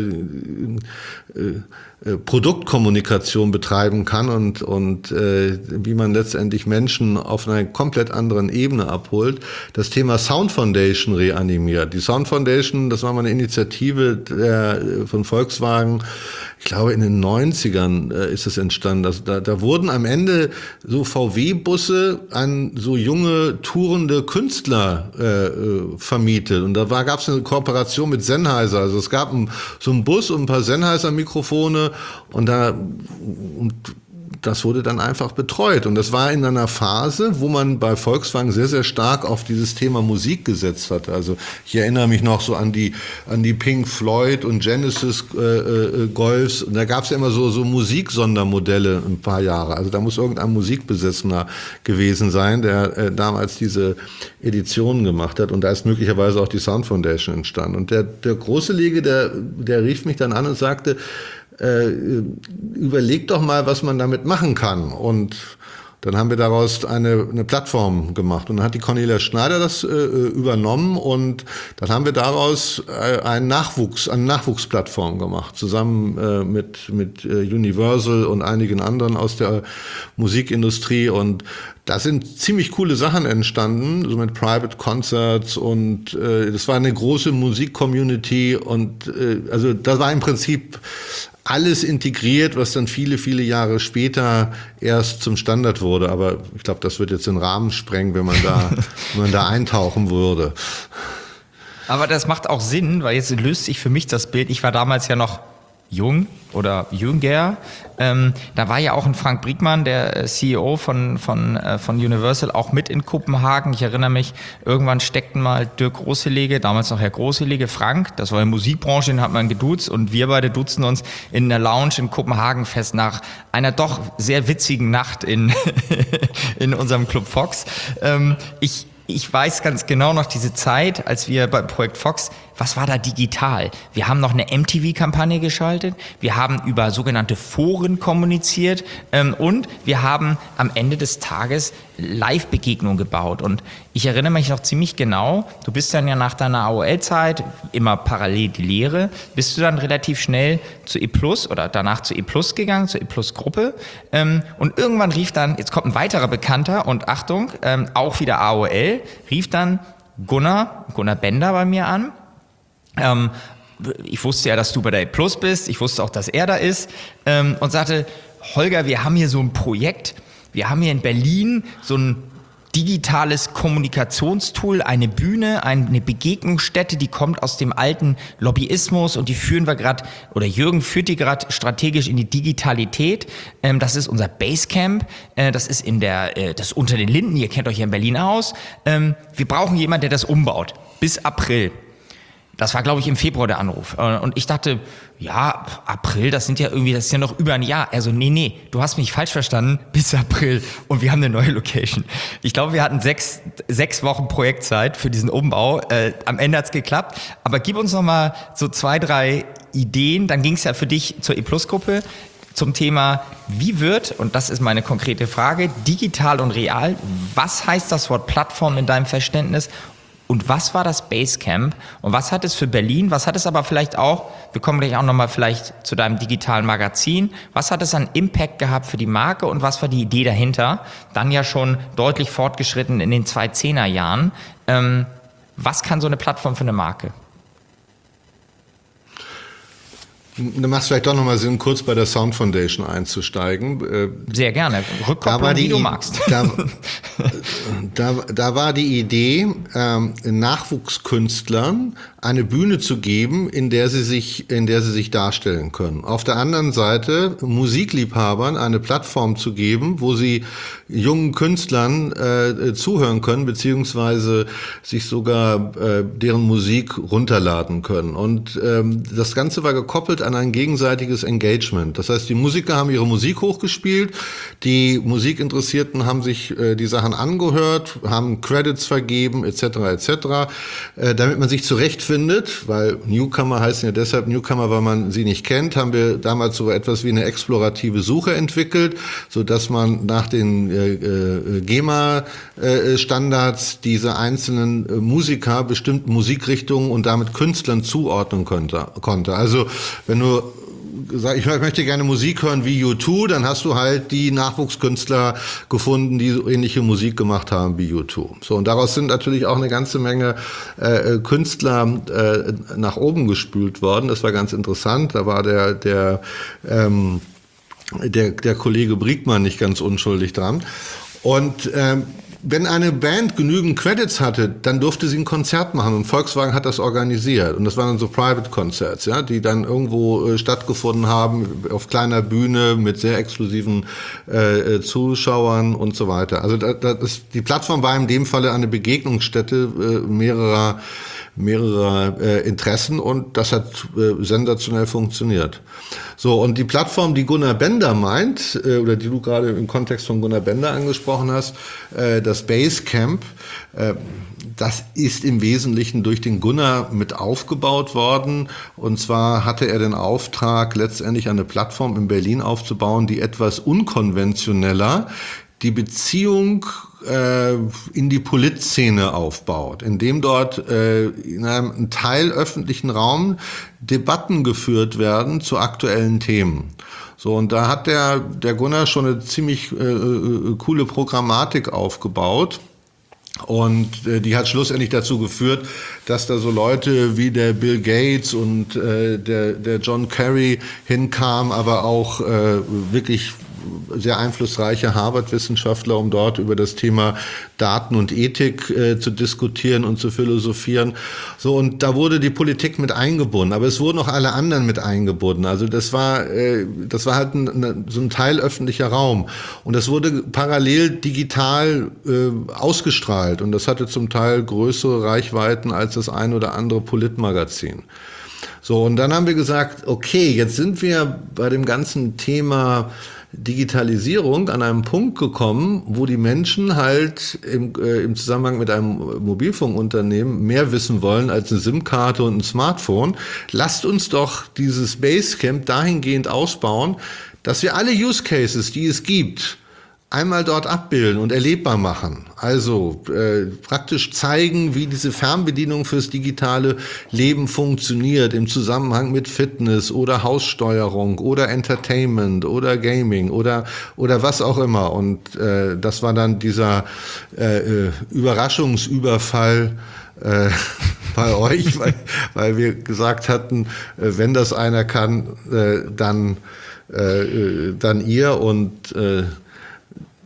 äh, Produktkommunikation betreiben kann und und äh, wie man letztendlich Menschen auf einer komplett anderen Ebene abholt. Das Thema Sound Foundation reanimiert. Die Sound Foundation, das war mal eine Initiative der, von Volkswagen. Ich glaube, in den neunzigern äh, ist es entstanden. Also da, da wurden am Ende so V W-Busse an so junge, tourende Künstler äh, vermietet. Und da gab es eine Kooperation mit Sennheiser. Also es gab ein, so einen Bus und ein paar Sennheiser-Mikrofone und da und das wurde dann einfach betreut. Und das war in einer Phase, wo man bei Volkswagen sehr, sehr stark auf dieses Thema Musik gesetzt hatte. Also ich erinnere mich noch so an die, an die Pink Floyd und Genesis äh, äh, Golfs. Und da gab es ja immer so, so Musiksondermodelle ein paar Jahre. Also da muss irgendein Musikbesessener gewesen sein, der äh, damals diese Editionen gemacht hat. Und da ist möglicherweise auch die Sound Foundation entstanden. Und der, der Großelege, der, der rief mich dann an und sagte, Äh, überleg doch mal, was man damit machen kann. Und dann haben wir daraus eine, eine Plattform gemacht. Und dann hat die Cornelia Schneider das äh, übernommen und dann haben wir daraus äh, einen Nachwuchs, eine Nachwuchsplattform gemacht, zusammen äh, mit, mit äh, Universal und einigen anderen aus der Musikindustrie. Und da sind ziemlich coole Sachen entstanden, so mit Private Concerts und äh, das war eine große Musik-Community und äh, also da war im Prinzip alles integriert, was dann viele, viele Jahre später erst zum Standard wurde. Aber ich glaube, das wird jetzt den Rahmen sprengen, wenn man da, wenn man da eintauchen würde. Aber das macht auch Sinn, weil jetzt löst sich für mich das Bild. Ich war damals ja noch jung oder jünger. Ähm, da war ja auch ein Frank Briegmann, der C E O von, von, äh, von Universal, auch mit in Kopenhagen. Ich erinnere mich, irgendwann steckten mal Dirk Großelege, damals noch Herr Großelege, Frank, das war in der Musikbranche, den hat man geduzt und wir beide duzen uns in der Lounge in Kopenhagen fest nach einer doch sehr witzigen Nacht in, in unserem Club Fox. Ähm, ich Ich weiß ganz genau noch diese Zeit, als wir beim Projekt Fox, was war da digital? Wir haben noch eine M T V-Kampagne geschaltet, wir haben über sogenannte Foren kommuniziert ähm, und wir haben am Ende des Tages Live-Begegnungen gebaut. Und ich erinnere mich noch ziemlich genau, du bist dann ja nach deiner A O L-Zeit, immer parallel die Lehre, bist du dann relativ schnell zu E Plus oder danach zu E Plus gegangen, zur E Plus-Gruppe. Ähm, und irgendwann rief dann, jetzt kommt ein weiterer Bekannter und Achtung, ähm, auch wieder A O L, rief dann Gunnar, Gunnar Bender bei mir an. Ähm, ich wusste ja, dass du bei der E Plus bist, ich wusste auch, dass er da ist ähm, und sagte, Holger, wir haben hier so ein Projekt, wir haben hier in Berlin so ein digitales Kommunikationstool, eine Bühne, eine Begegnungsstätte, die kommt aus dem alten Lobbyismus und die führen wir gerade, oder Jürgen führt die gerade strategisch in die Digitalität. Ähm, das ist unser Basecamp, äh, das ist in der, äh, das ist unter den Linden, ihr kennt euch hier in Berlin aus. Ähm, wir brauchen jemanden, der das umbaut, bis April. Das war, glaube ich, im Februar der Anruf. Und ich dachte, ja, April, das sind ja irgendwie, das ist ja noch über ein Jahr. Also, nee, nee, du hast mich falsch verstanden, bis April. Und wir haben eine neue Location. Ich glaube, wir hatten sechs, sechs Wochen Projektzeit für diesen Umbau. Äh, am Ende hat's geklappt. Aber gib uns noch mal so zwei, drei Ideen. Dann ging es ja für dich zur E-Plus-Gruppe zum Thema, wie wird, und das ist meine konkrete Frage, digital und real, was heißt das Wort Plattform in deinem Verständnis? Und was war das Basecamp? Und was hat es für Berlin? Was hat es aber vielleicht auch, wir kommen gleich auch nochmal vielleicht zu deinem digitalen Magazin, was hat es an Impact gehabt für die Marke und was war die Idee dahinter? Dann ja schon deutlich fortgeschritten in den zweitausendzehner Jahren. Ähm, was kann so eine Plattform für eine Marke? Du machst vielleicht doch nochmal Sinn, kurz bei der Sound Foundation einzusteigen. Sehr gerne. Rückkopplung, wie du magst. Da, da, da war die Idee, ähm, Nachwuchskünstlern eine Bühne zu geben, in der sie sich, in der sie sich darstellen können. Auf der anderen Seite Musikliebhabern eine Plattform zu geben, wo sie jungen Künstlern äh, zuhören können, beziehungsweise sich sogar äh, deren Musik runterladen können. Und ähm, das Ganze war gekoppelt an ein gegenseitiges Engagement. Das heißt, die Musiker haben ihre Musik hochgespielt, die Musikinteressierten haben sich äh, die Sachen angehört, haben Credits vergeben, et cetera et cetera, äh, damit man sich zurechtfindet, weil Newcomer heißen ja deshalb Newcomer, weil man sie nicht kennt, haben wir damals so etwas wie eine explorative Suche entwickelt, so dass man nach den äh, äh, GEMA-Standards diese einzelnen äh, Musiker bestimmten Musikrichtungen und damit Künstlern zuordnen konnte. konnte. Also wenn du sagst, ich möchte gerne Musik hören wie U zwei, dann hast du halt die Nachwuchskünstler gefunden, die so ähnliche Musik gemacht haben wie U zwei. So, und daraus sind natürlich auch eine ganze Menge äh, Künstler äh, nach oben gespült worden. Das war ganz interessant. Da war der der ähm, der, der Kollege Briegmann nicht ganz unschuldig dran. Und ähm, wenn eine Band genügend Credits hatte, dann durfte sie ein Konzert machen und Volkswagen hat das organisiert und das waren dann so Private Concerts, ja, die dann irgendwo äh, stattgefunden haben auf kleiner Bühne mit sehr exklusiven äh, Zuschauern und so weiter. Also da, da ist, die Plattform war in dem Falle eine Begegnungsstätte äh, mehrerer mehrerer äh, Interessen und das hat äh, sensationell funktioniert. So, und die Plattform, die Gunnar Bender meint, äh, oder die du gerade im Kontext von Gunnar Bender angesprochen hast, äh, das Basecamp, äh, das ist im Wesentlichen durch den Gunnar mit aufgebaut worden. Und zwar hatte er den Auftrag, letztendlich eine Plattform in Berlin aufzubauen, die etwas unkonventioneller die Beziehung äh, in die Politszene aufbaut, indem dort äh, in einem Teil öffentlichen Raum Debatten geführt werden zu aktuellen Themen. So, und da hat der, der Gunnar schon eine ziemlich äh, coole Programmatik aufgebaut. Und äh, die hat schlussendlich dazu geführt, dass da so Leute wie der Bill Gates und äh, der, der John Kerry hinkamen, aber auch äh, wirklich sehr einflussreiche Harvard-Wissenschaftler, um dort über das Thema Daten und Ethik äh, zu diskutieren und zu philosophieren. So, und da wurde die Politik mit eingebunden, aber es wurden auch alle anderen mit eingebunden. Also das war, äh, das war halt ein, eine, so ein Teil öffentlicher Raum. Und das wurde parallel digital äh, ausgestrahlt und das hatte zum Teil größere Reichweiten als das ein oder andere Politmagazin. So, und dann haben wir gesagt, okay, jetzt sind wir bei dem ganzen Thema Digitalisierung an einem Punkt gekommen, wo die Menschen halt im, äh, im Zusammenhang mit einem Mobilfunkunternehmen mehr wissen wollen als eine SIM-Karte und ein Smartphone. Lasst uns doch dieses Basecamp dahingehend ausbauen, dass wir alle Use Cases, die es gibt, einmal dort abbilden und erlebbar machen. Also äh, praktisch zeigen, wie diese Fernbedienung fürs digitale Leben funktioniert im Zusammenhang mit Fitness oder Haussteuerung oder Entertainment oder Gaming oder oder was auch immer. Und äh, das war dann dieser äh, Überraschungsüberfall äh, bei euch, weil, weil wir gesagt hatten, äh, wenn das einer kann, äh, dann äh, dann ihr und äh,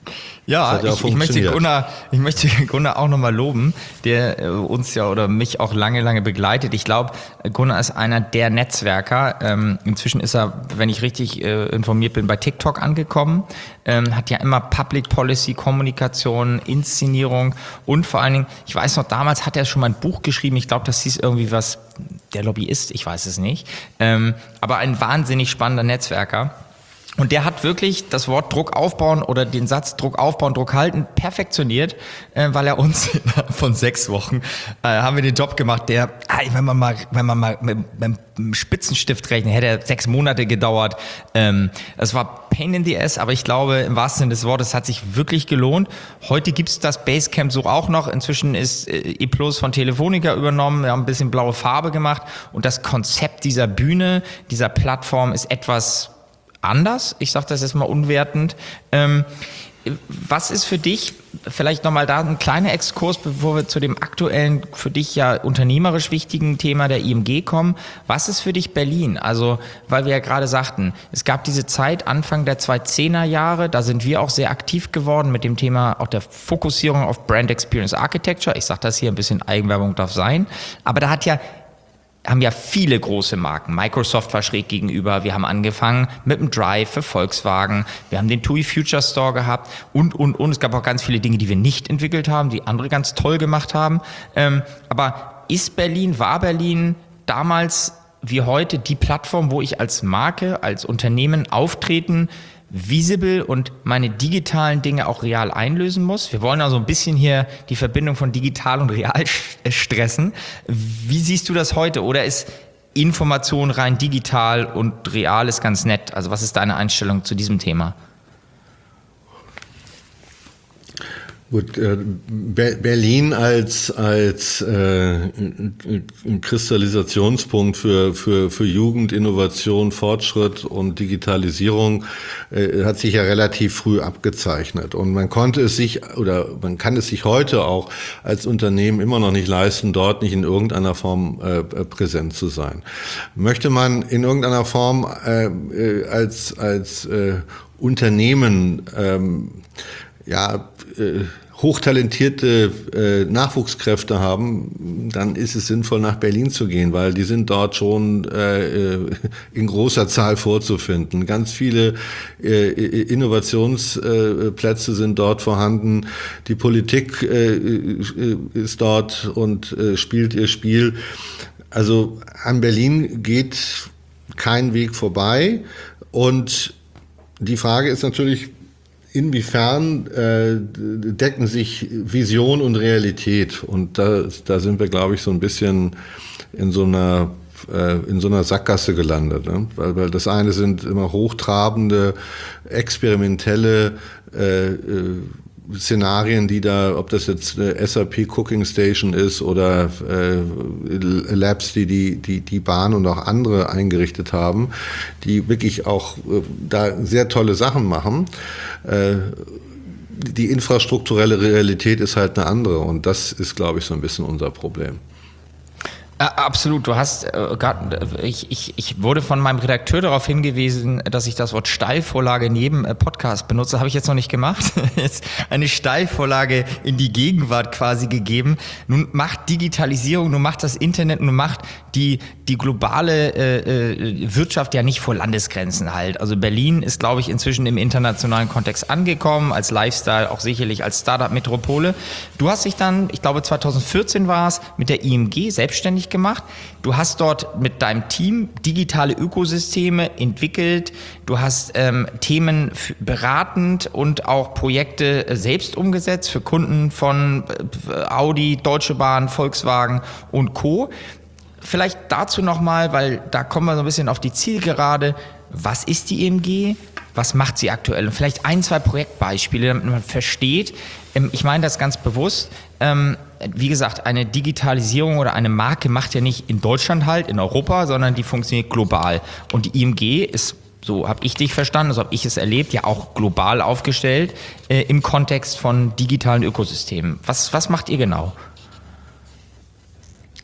Ja, ja ich, ich, möchte Gunnar, ich möchte Gunnar auch nochmal loben, der äh, uns ja oder mich auch lange, lange begleitet. Ich glaube, Gunnar ist einer der Netzwerker. Ähm, inzwischen ist er, wenn ich richtig äh, informiert bin, bei TikTok angekommen. Ähm, hat ja immer Public Policy, Kommunikation, Inszenierung und vor allen Dingen, ich weiß noch, damals hat er schon mal ein Buch geschrieben. Ich glaube, das hieß irgendwie was, der Lobbyist, ich weiß es nicht. Ähm, aber ein wahnsinnig spannender Netzwerker. Und der hat wirklich das Wort Druck aufbauen oder den Satz Druck aufbauen, Druck halten perfektioniert, äh, weil er uns von sechs Wochen äh, haben wir den Job gemacht, der, wenn man mal, wenn man mal mit, mit einem Spitzenstift rechnet, hätte er sechs Monate gedauert. Ähm, es war Pain in the Ass, aber ich glaube, im wahrsten Sinne des Wortes hat sich wirklich gelohnt. Heute gibt's das Basecamp so auch noch. Inzwischen ist äh, E Plus von Telefonica übernommen. Wir haben ein bisschen blaue Farbe gemacht und das Konzept dieser Bühne, dieser Plattform ist etwas anders. Ich sage das jetzt mal unwertend. Ähm, was ist für dich, vielleicht nochmal da ein kleiner Exkurs, bevor wir zu dem aktuellen, für dich ja unternehmerisch wichtigen Thema der I M G kommen. Was ist für dich Berlin? Also, weil wir ja gerade sagten, es gab diese Zeit Anfang der zweitausendzehner Jahre, da sind wir auch sehr aktiv geworden mit dem Thema auch der Fokussierung auf Brand Experience Architecture. Ich sage das hier, ein bisschen Eigenwerbung darf sein. Aber da hat ja haben ja viele große Marken. Microsoft war schräg gegenüber. Wir haben angefangen mit dem Drive für Volkswagen. Wir haben den T U I Future Store gehabt und, und, und. Es gab auch ganz viele Dinge, die wir nicht entwickelt haben, die andere ganz toll gemacht haben. Ähm, aber ist Berlin, war Berlin damals wie heute die Plattform, wo ich als Marke, als Unternehmen auftreten, visible und meine digitalen Dinge auch real einlösen muss? Wir wollen also ein bisschen hier die Verbindung von digital und real stressen. Wie siehst du das heute? Oder ist Information rein digital und real ist ganz nett? Also was ist deine Einstellung zu diesem Thema? Gut, äh, Berlin als als äh, Kristallisationspunkt für für für Jugend, Innovation, Fortschritt und Digitalisierung äh, hat sich ja relativ früh abgezeichnet und man konnte es sich oder man kann es sich heute auch als Unternehmen immer noch nicht leisten, dort nicht in irgendeiner Form äh, präsent zu sein. Möchte man in irgendeiner Form äh, äh, als als äh, Unternehmen ähm, ja äh, hochtalentierte äh, Nachwuchskräfte haben, dann ist es sinnvoll, nach Berlin zu gehen, weil die sind dort schon äh, in großer Zahl vorzufinden. Ganz viele äh, Innovationsplätze äh, sind dort vorhanden. Die Politik äh, ist dort und äh, spielt ihr Spiel. Also an Berlin geht kein Weg vorbei. Und die Frage ist natürlich, inwiefern äh, decken sich Vision und Realität? Und da, da sind wir, glaube ich, so ein bisschen in so einer äh, in so einer Sackgasse gelandet, ne? Weil, weil das eine sind immer hochtrabende, experimentelle äh, äh, Szenarien, die da, ob das jetzt eine S A P Cooking Station ist oder äh, Labs, die, die die die Bahn und auch andere eingerichtet haben, die wirklich auch äh, da sehr tolle Sachen machen. Äh, die infrastrukturelle Realität ist halt eine andere und das ist, glaube ich, so ein bisschen unser Problem. Absolut, du hast äh, grad, ich, ich, ich wurde von meinem Redakteur darauf hingewiesen, dass ich das Wort Steilvorlage in jedem äh, Podcast benutze. Habe ich jetzt noch nicht gemacht. Jetzt eine Steilvorlage in die Gegenwart quasi gegeben. Nun macht Digitalisierung, nun macht das Internet, nun macht die, die globale äh, äh, Wirtschaft ja nicht vor Landesgrenzen halt. Also Berlin ist, glaube ich, inzwischen im internationalen Kontext angekommen, als Lifestyle, auch sicherlich als Startup-Metropole. Du hast dich dann, ich glaube zweitausendvierzehn war es, mit der I M G selbstständig gemacht. Du hast dort mit deinem Team digitale Ökosysteme entwickelt. Du hast ähm, Themen beratend und auch Projekte selbst umgesetzt für Kunden von Audi, Deutsche Bahn, Volkswagen und Co. Vielleicht dazu nochmal, weil da kommen wir so ein bisschen auf die Zielgerade. Was ist die I M G? Was macht sie aktuell? Und vielleicht ein, zwei Projektbeispiele, damit man versteht. Ich meine das ganz bewusst. Wie gesagt, eine Digitalisierung oder eine Marke macht ja nicht in Deutschland halt, in Europa, sondern die funktioniert global. Und die I M G ist, so habe ich dich verstanden, so habe ich es erlebt, ja auch global aufgestellt äh, im Kontext von digitalen Ökosystemen. Was, was macht ihr genau?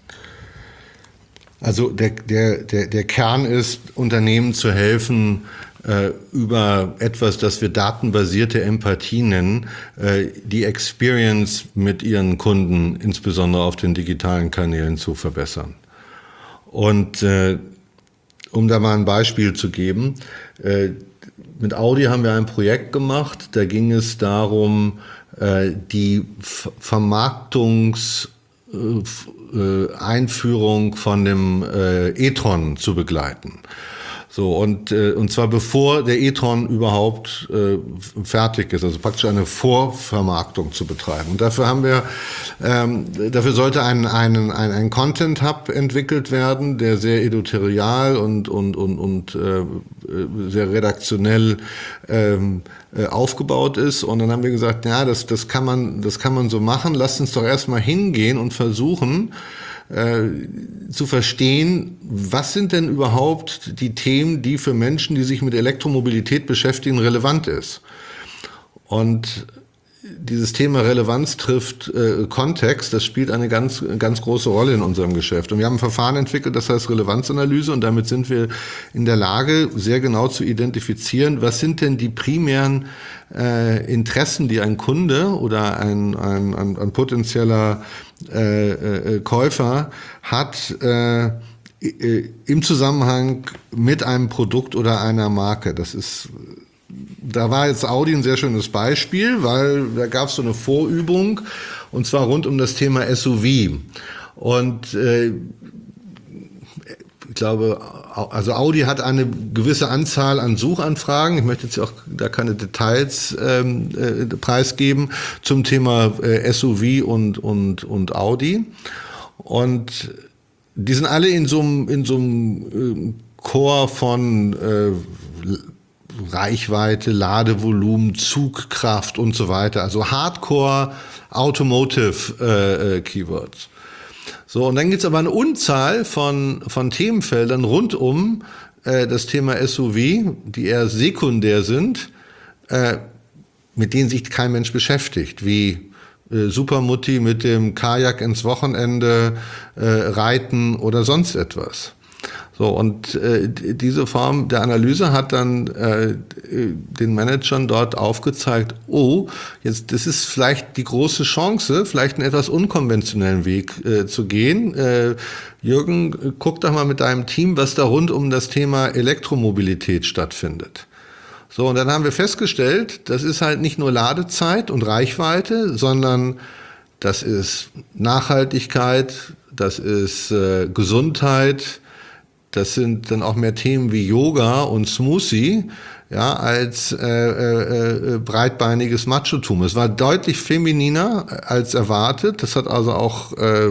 Also der, der, der, der Kern ist, Unternehmen zu helfen, äh, über etwas, das wir datenbasierte Empathie nennen, äh, die Experience mit ihren Kunden, insbesondere auf den digitalen Kanälen, zu verbessern. Und äh, um da mal ein Beispiel zu geben, äh, mit Audi haben wir ein Projekt gemacht, da ging es darum, äh, die F- Vermarktungs- äh, Einführung von dem äh, e-tron zu begleiten. So, und, äh, und zwar bevor der e-tron überhaupt äh, fertig ist, also praktisch eine Vorvermarktung zu betreiben. Und dafür haben wir, ähm, dafür sollte ein, ein, ein, ein Content Hub entwickelt werden, der sehr editorial und, und, und, und äh, sehr redaktionell ähm, äh, aufgebaut ist. Und dann haben wir gesagt, ja, das, das kann man, das kann man so machen. Lasst uns doch erstmal hingehen und versuchen, Äh, zu verstehen, was sind denn überhaupt die Themen, die für Menschen, die sich mit Elektromobilität beschäftigen, relevant ist. Und dieses Thema Relevanz trifft äh, Kontext, das spielt eine ganz, ganz große Rolle in unserem Geschäft. Und wir haben ein Verfahren entwickelt, das heißt Relevanzanalyse, und damit sind wir in der Lage, sehr genau zu identifizieren, was sind denn die primären äh, Interessen, die ein Kunde oder ein, ein, ein, ein potenzieller äh, äh, Käufer hat, äh, im Zusammenhang mit einem Produkt oder einer Marke. Das ist Da war jetzt Audi ein sehr schönes Beispiel, weil da gab es so eine Vorübung, und zwar rund um das Thema S U V. Und äh, ich glaube, also Audi hat eine gewisse Anzahl an Suchanfragen. Ich möchte jetzt auch da keine Details ähm, äh, preisgeben zum Thema äh, S U V und, und, und Audi. Und die sind alle in so einem, in so einem äh, Chor von äh, Reichweite, Ladevolumen, Zugkraft und so weiter. Also Hardcore Automotive äh, Keywords. So, und dann gibt es aber eine Unzahl von, von Themenfeldern rund um äh, das Thema S U V, die eher sekundär sind, äh, mit denen sich kein Mensch beschäftigt, wie äh, Supermutti mit dem Kajak ins Wochenende äh, reiten oder sonst etwas. So, und äh, diese Form der Analyse hat dann äh, den Managern dort aufgezeigt, oh, jetzt das ist vielleicht die große Chance, vielleicht einen etwas unkonventionellen Weg äh, zu gehen. Äh, Jürgen, guck doch mal mit deinem Team, was da rund um das Thema Elektromobilität stattfindet. So, und dann haben wir festgestellt, das ist halt nicht nur Ladezeit und Reichweite, sondern das ist Nachhaltigkeit, das ist äh, Gesundheit. Das sind dann auch mehr Themen wie Yoga und Smoothie, ja, als äh, äh, breitbeiniges Machotum. Es war deutlich femininer als erwartet. Das hat also auch äh,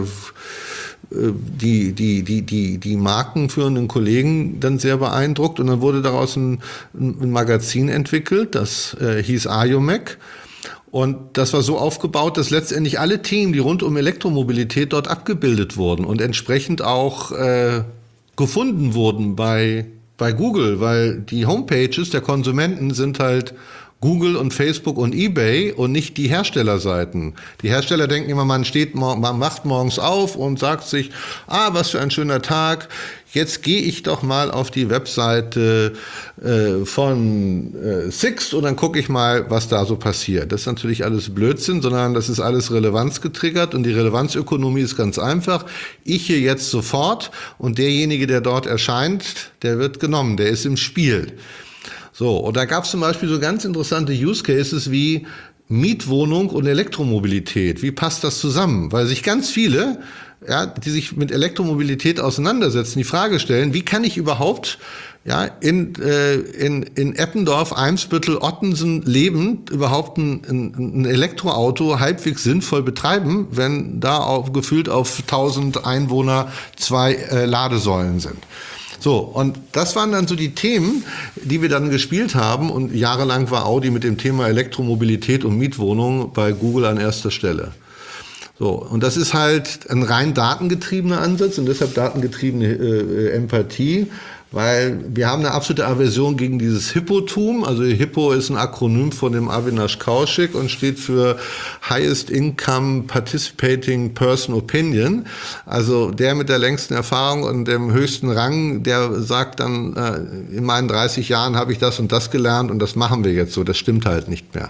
die, die, die, die, die markenführenden Kollegen dann sehr beeindruckt. Und dann wurde daraus ein, ein Magazin entwickelt, das äh, hieß Ayomec. Und das war so aufgebaut, dass letztendlich alle Themen, die rund um Elektromobilität dort abgebildet wurden und entsprechend auch äh, gefunden wurden bei, bei Google, weil die Homepages der Konsumenten sind halt Google und Facebook und eBay und nicht die Herstellerseiten. Die Hersteller denken immer, man steht, man macht morgens auf und sagt sich, ah, was für ein schöner Tag, jetzt gehe ich doch mal auf die Webseite äh, von äh, Sixt und dann gucke ich mal, was da so passiert. Das ist natürlich alles Blödsinn, sondern das ist alles Relevanz getriggert, und die Relevanzökonomie ist ganz einfach. Ich hier jetzt sofort, und derjenige, der dort erscheint, der wird genommen, der ist im Spiel. So, und da gab es zum Beispiel so ganz interessante Use Cases wie Mietwohnung und Elektromobilität. Wie passt das zusammen? Weil sich ganz viele, ja, die sich mit Elektromobilität auseinandersetzen, die Frage stellen, wie kann ich überhaupt ja, in, äh, in, in Eppendorf, Eimsbüttel, Ottensen lebend überhaupt ein, ein Elektroauto halbwegs sinnvoll betreiben, wenn da auf, gefühlt auf tausend Einwohner zwei äh, Ladesäulen sind. So, und das waren dann so die Themen, die wir dann gespielt haben, und jahrelang war Audi mit dem Thema Elektromobilität und Mietwohnung bei Google an erster Stelle. So, und das ist halt ein rein datengetriebener Ansatz und deshalb datengetriebene äh, Empathie, weil wir haben eine absolute Aversion gegen dieses Hippotum. Also Hippo ist ein Akronym von dem Avinash Kaushik und steht für Highest Income Participating Person Opinion. Also der mit der längsten Erfahrung und dem höchsten Rang, der sagt dann, äh, in meinen dreißig Jahren habe ich das und das gelernt und das machen wir jetzt so. Das stimmt halt nicht mehr.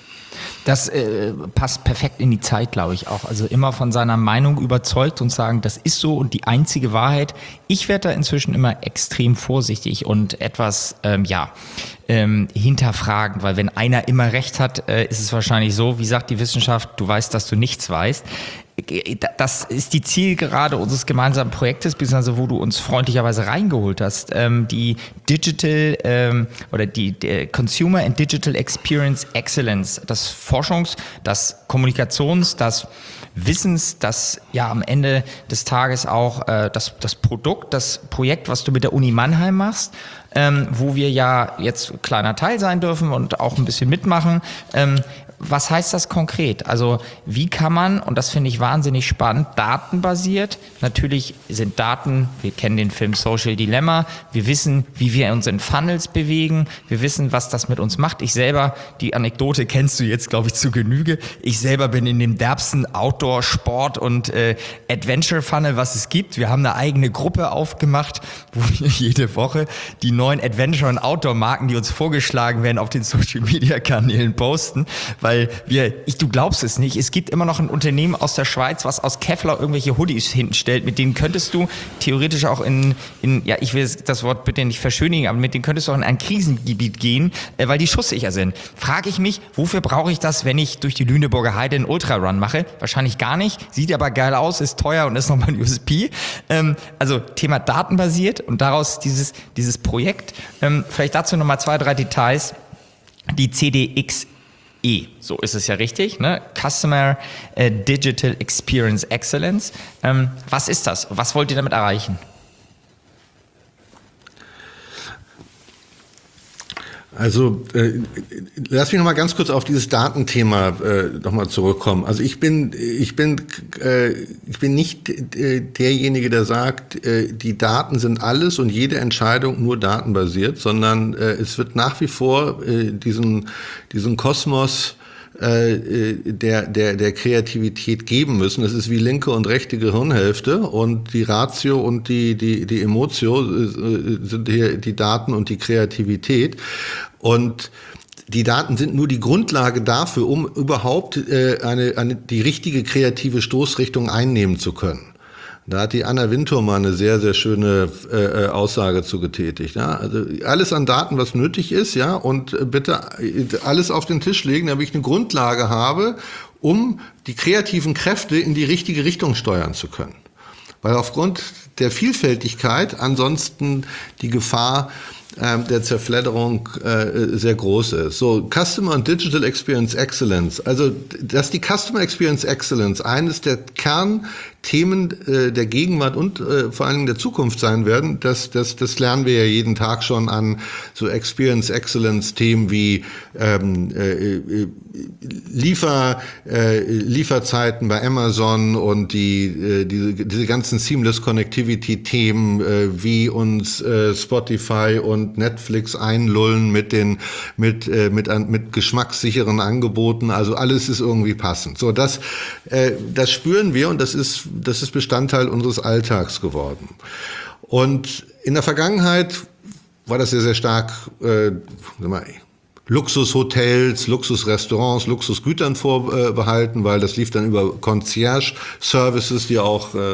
Das äh, passt perfekt in die Zeit, glaube ich auch. Also immer von seiner Meinung überzeugt und sagen, das ist so und die einzige Wahrheit. Ich werde da inzwischen immer extrem vorsichtig und etwas, ähm, ja, ähm, hinterfragen, weil wenn einer immer recht hat, äh, ist es wahrscheinlich so, wie sagt die Wissenschaft, du weißt, dass du nichts weißt. Das ist die Zielgerade unseres gemeinsamen Projektes, beziehungsweise wo du uns freundlicherweise reingeholt hast, ähm, die Digital ähm, oder die, die Consumer and Digital Experience Excellence, das Forschungs-, das Kommunikations-, das Wissens, das ja am Ende des Tages auch äh, das, das Produkt, das Projekt, was du mit der Uni Mannheim machst, ähm, wo wir ja jetzt kleiner Teil sein dürfen und auch ein bisschen mitmachen. Ähm, Was heißt das konkret? Also wie kann man, und das finde ich wahnsinnig spannend, datenbasiert, natürlich sind Daten, wir kennen den Film Social Dilemma, wir wissen, wie wir uns in Funnels bewegen, wir wissen, was das mit uns macht. Ich selber, die Anekdote kennst du jetzt, glaube ich, zu Genüge, ich selber bin in dem derbsten Outdoor, Sport und äh, Adventure Funnel, was es gibt. Wir haben eine eigene Gruppe aufgemacht, wo wir jede Woche die neuen Adventure- und Outdoor-Marken, die uns vorgeschlagen werden, auf den Social-Media-Kanälen posten, weil wir, ich, du glaubst es nicht, es gibt immer noch ein Unternehmen aus der Schweiz, was aus Kevlar irgendwelche Hoodies hinten stellt, mit denen könntest du theoretisch auch in, in ja, ich will das Wort bitte nicht verschönigen, aber mit denen könntest du auch in ein Krisengebiet gehen, äh, weil die schusssicher sind. Frage ich mich, wofür brauche ich das, wenn ich durch die Lüneburger Heide einen Ultrarun mache? Wahrscheinlich gar nicht, sieht aber geil aus, ist teuer und ist nochmal ein U S P. Ähm, also Thema datenbasiert und daraus dieses, dieses Projekt. Ähm, vielleicht dazu nochmal zwei, drei Details. Die C D X E, so ist es ja richtig, ne? Customer äh, Digital Experience Excellence. Ähm, was ist das? Was wollt ihr damit erreichen? Also äh, lass mich noch mal ganz kurz auf dieses Datenthema äh, noch mal zurückkommen. Also ich bin ich bin äh, ich bin nicht äh, derjenige, der sagt, äh, die Daten sind alles und jede Entscheidung nur datenbasiert, sondern äh, es wird nach wie vor äh, diesen diesen Kosmos der, der, der Kreativität geben müssen. Das ist wie linke und rechte Gehirnhälfte und die Ratio und die, die, die Emotio sind hier die Daten und die Kreativität. Und die Daten sind nur die Grundlage dafür, um überhaupt eine, eine, die richtige kreative Stoßrichtung einnehmen zu können. Da hat die Anna Wintour mal eine sehr, sehr schöne äh, Aussage zu getätigt. Ja? Also alles an Daten, was nötig ist, ja, und bitte alles auf den Tisch legen, damit ich eine Grundlage habe, um die kreativen Kräfte in die richtige Richtung steuern zu können. Weil aufgrund der Vielfältigkeit ansonsten die Gefahr der Zerfledderung äh, sehr groß ist. So, Customer and Digital Experience Excellence. Also, dass die Customer Experience Excellence eines der Kernthemen äh, der Gegenwart und äh, vor allen Dingen der Zukunft sein werden, das, das, das lernen wir ja jeden Tag schon an so Experience Excellence Themen wie ähm, äh, Liefer, äh, Lieferzeiten bei Amazon und die, äh, diese, diese ganzen Seamless Connectivity Themen, äh, wie uns äh, Spotify und Netflix einlullen mit den mit äh, mit mit geschmackssicheren Angeboten, also alles ist irgendwie passend. So, das äh, das spüren wir und das ist das ist Bestandteil unseres Alltags geworden. Und in der Vergangenheit war das sehr sehr stark äh, sag mal, Luxushotels, Luxusrestaurants, Luxusgütern vorbehalten, weil das lief dann über Concierge-Services, die auch äh,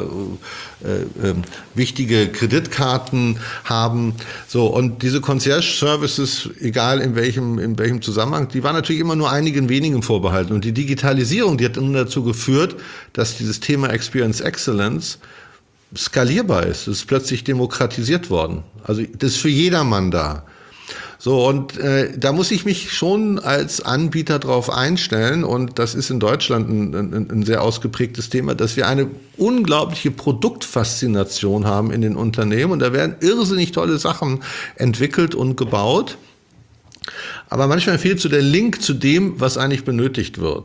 äh, wichtige Kreditkarten haben. So, und diese Concierge-Services, egal in welchem, in welchem Zusammenhang, die waren natürlich immer nur einigen wenigen vorbehalten. Und die Digitalisierung, die hat nun dazu geführt, dass dieses Thema Experience Excellence skalierbar ist. Es ist plötzlich demokratisiert worden. Also das ist für jedermann da. So, und äh, da muss ich mich schon als Anbieter drauf einstellen, und das ist in Deutschland ein, ein, ein sehr ausgeprägtes Thema, dass wir eine unglaubliche Produktfaszination haben in den Unternehmen, und da werden irrsinnig tolle Sachen entwickelt und gebaut, aber manchmal fehlt so der Link zu dem, was eigentlich benötigt wird.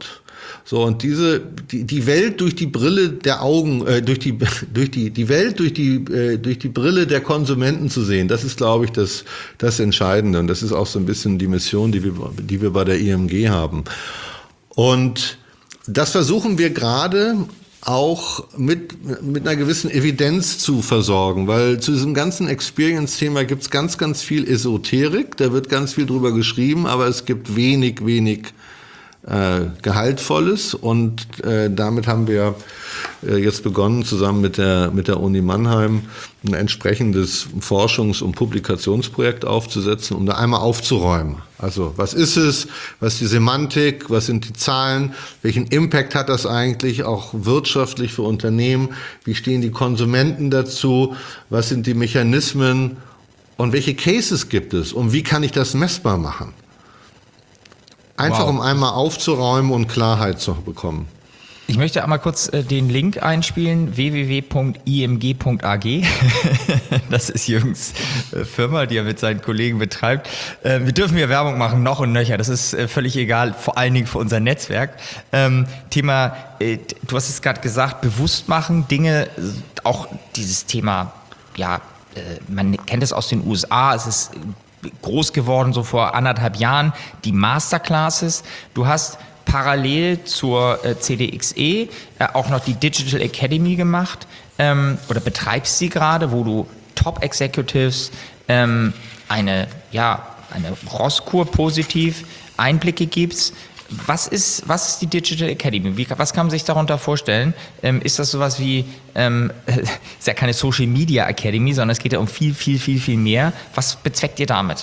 So, und diese, die, die Welt durch die Brille der Augen, äh, durch die, durch die, die Welt durch die, äh, durch die Brille der Konsumenten zu sehen, das ist, glaube ich, das, das Entscheidende. Und das ist auch so ein bisschen die Mission, die wir, die wir bei der I M G haben. Und das versuchen wir gerade auch mit, mit einer gewissen Evidenz zu versorgen, weil zu diesem ganzen Experience-Thema gibt es ganz, ganz viel Esoterik, da wird ganz viel drüber geschrieben, aber es gibt wenig, wenig äh, Gehaltvolles, und äh, damit haben wir äh, jetzt begonnen, zusammen mit der, mit der Uni Mannheim ein entsprechendes Forschungs- und Publikationsprojekt aufzusetzen, um da einmal aufzuräumen. Also was ist es, was ist die Semantik, was sind die Zahlen, welchen Impact hat das eigentlich auch wirtschaftlich für Unternehmen, wie stehen die Konsumenten dazu, was sind die Mechanismen und welche Cases gibt es und wie kann ich das messbar machen? Einfach wow. um einmal aufzuräumen und Klarheit zu bekommen. Ich möchte einmal kurz äh, den Link einspielen, w w w punkt i m g punkt a g. Das ist Jürgens äh, Firma, die er mit seinen Kollegen betreibt. Äh, wir dürfen hier Werbung machen, noch und nöcher. Das ist äh, völlig egal, vor allen Dingen für unser Netzwerk. Ähm, Thema, äh, du hast es gerade gesagt, bewusst machen, Dinge, auch dieses Thema, ja, äh, man kennt es aus den U S A, es ist groß geworden, so vor anderthalb Jahren, die Masterclasses. Du hast parallel zur äh, C D X E äh, auch noch die Digital Academy gemacht ähm, oder betreibst sie gerade, wo du Top-Executives ähm, eine, ja, eine Rosskur positiv Einblicke gibst. Was ist, was ist die Digital Academy? Wie, was kann man sich darunter vorstellen? Ähm, ist das sowas wie, ähm, ist ja keine Social Media Academy, sondern es geht ja um viel, viel, viel, viel mehr. Was bezweckt ihr damit?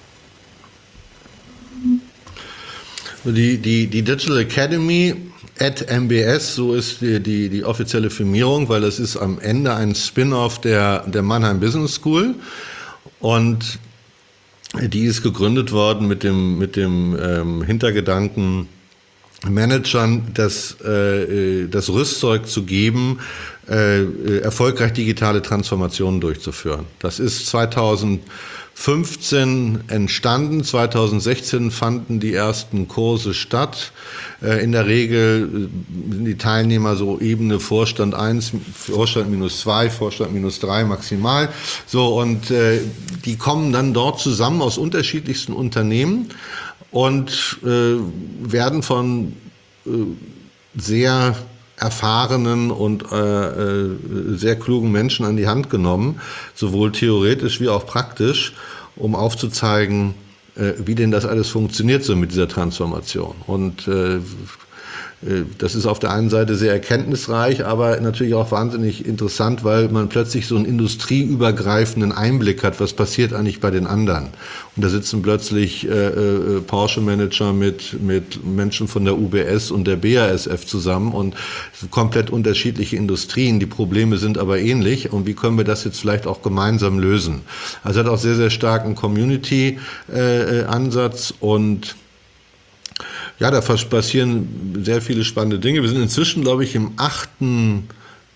Die, die, die Digital Academy at M B S, so ist die, die, die offizielle Firmierung, weil das ist am Ende ein Spin-off der, der Mannheim Business School. Und die ist gegründet worden mit dem, mit dem ähm, Hintergedanken, Managern das, äh, das Rüstzeug zu geben, äh, erfolgreich digitale Transformationen durchzuführen. Das ist zweitausendfünfzehn entstanden, zweitausendsechzehn fanden die ersten Kurse statt. Äh, in der Regel sind die Teilnehmer so Ebene Vorstand eins, Vorstand minus zwei, Vorstand minus drei maximal. So, und äh, die kommen dann dort zusammen aus unterschiedlichsten Unternehmen und äh, werden von äh, sehr erfahrenen und äh, äh, sehr klugen Menschen an die Hand genommen, sowohl theoretisch wie auch praktisch, um aufzuzeigen, äh, wie denn das alles funktioniert so mit dieser Transformation. Und äh, das ist auf der einen Seite sehr erkenntnisreich, aber natürlich auch wahnsinnig interessant, weil man plötzlich so einen industrieübergreifenden Einblick hat, was passiert eigentlich bei den anderen. Und da sitzen plötzlich äh, äh, Porsche-Manager mit, mit Menschen von der U B S und der B A S F zusammen und komplett unterschiedliche Industrien. Die Probleme sind aber ähnlich. Und wie können wir das jetzt vielleicht auch gemeinsam lösen? Also hat auch sehr, sehr starken Community-Ansatz äh, und ja, da passieren sehr viele spannende Dinge. Wir sind inzwischen, glaube ich, im achten,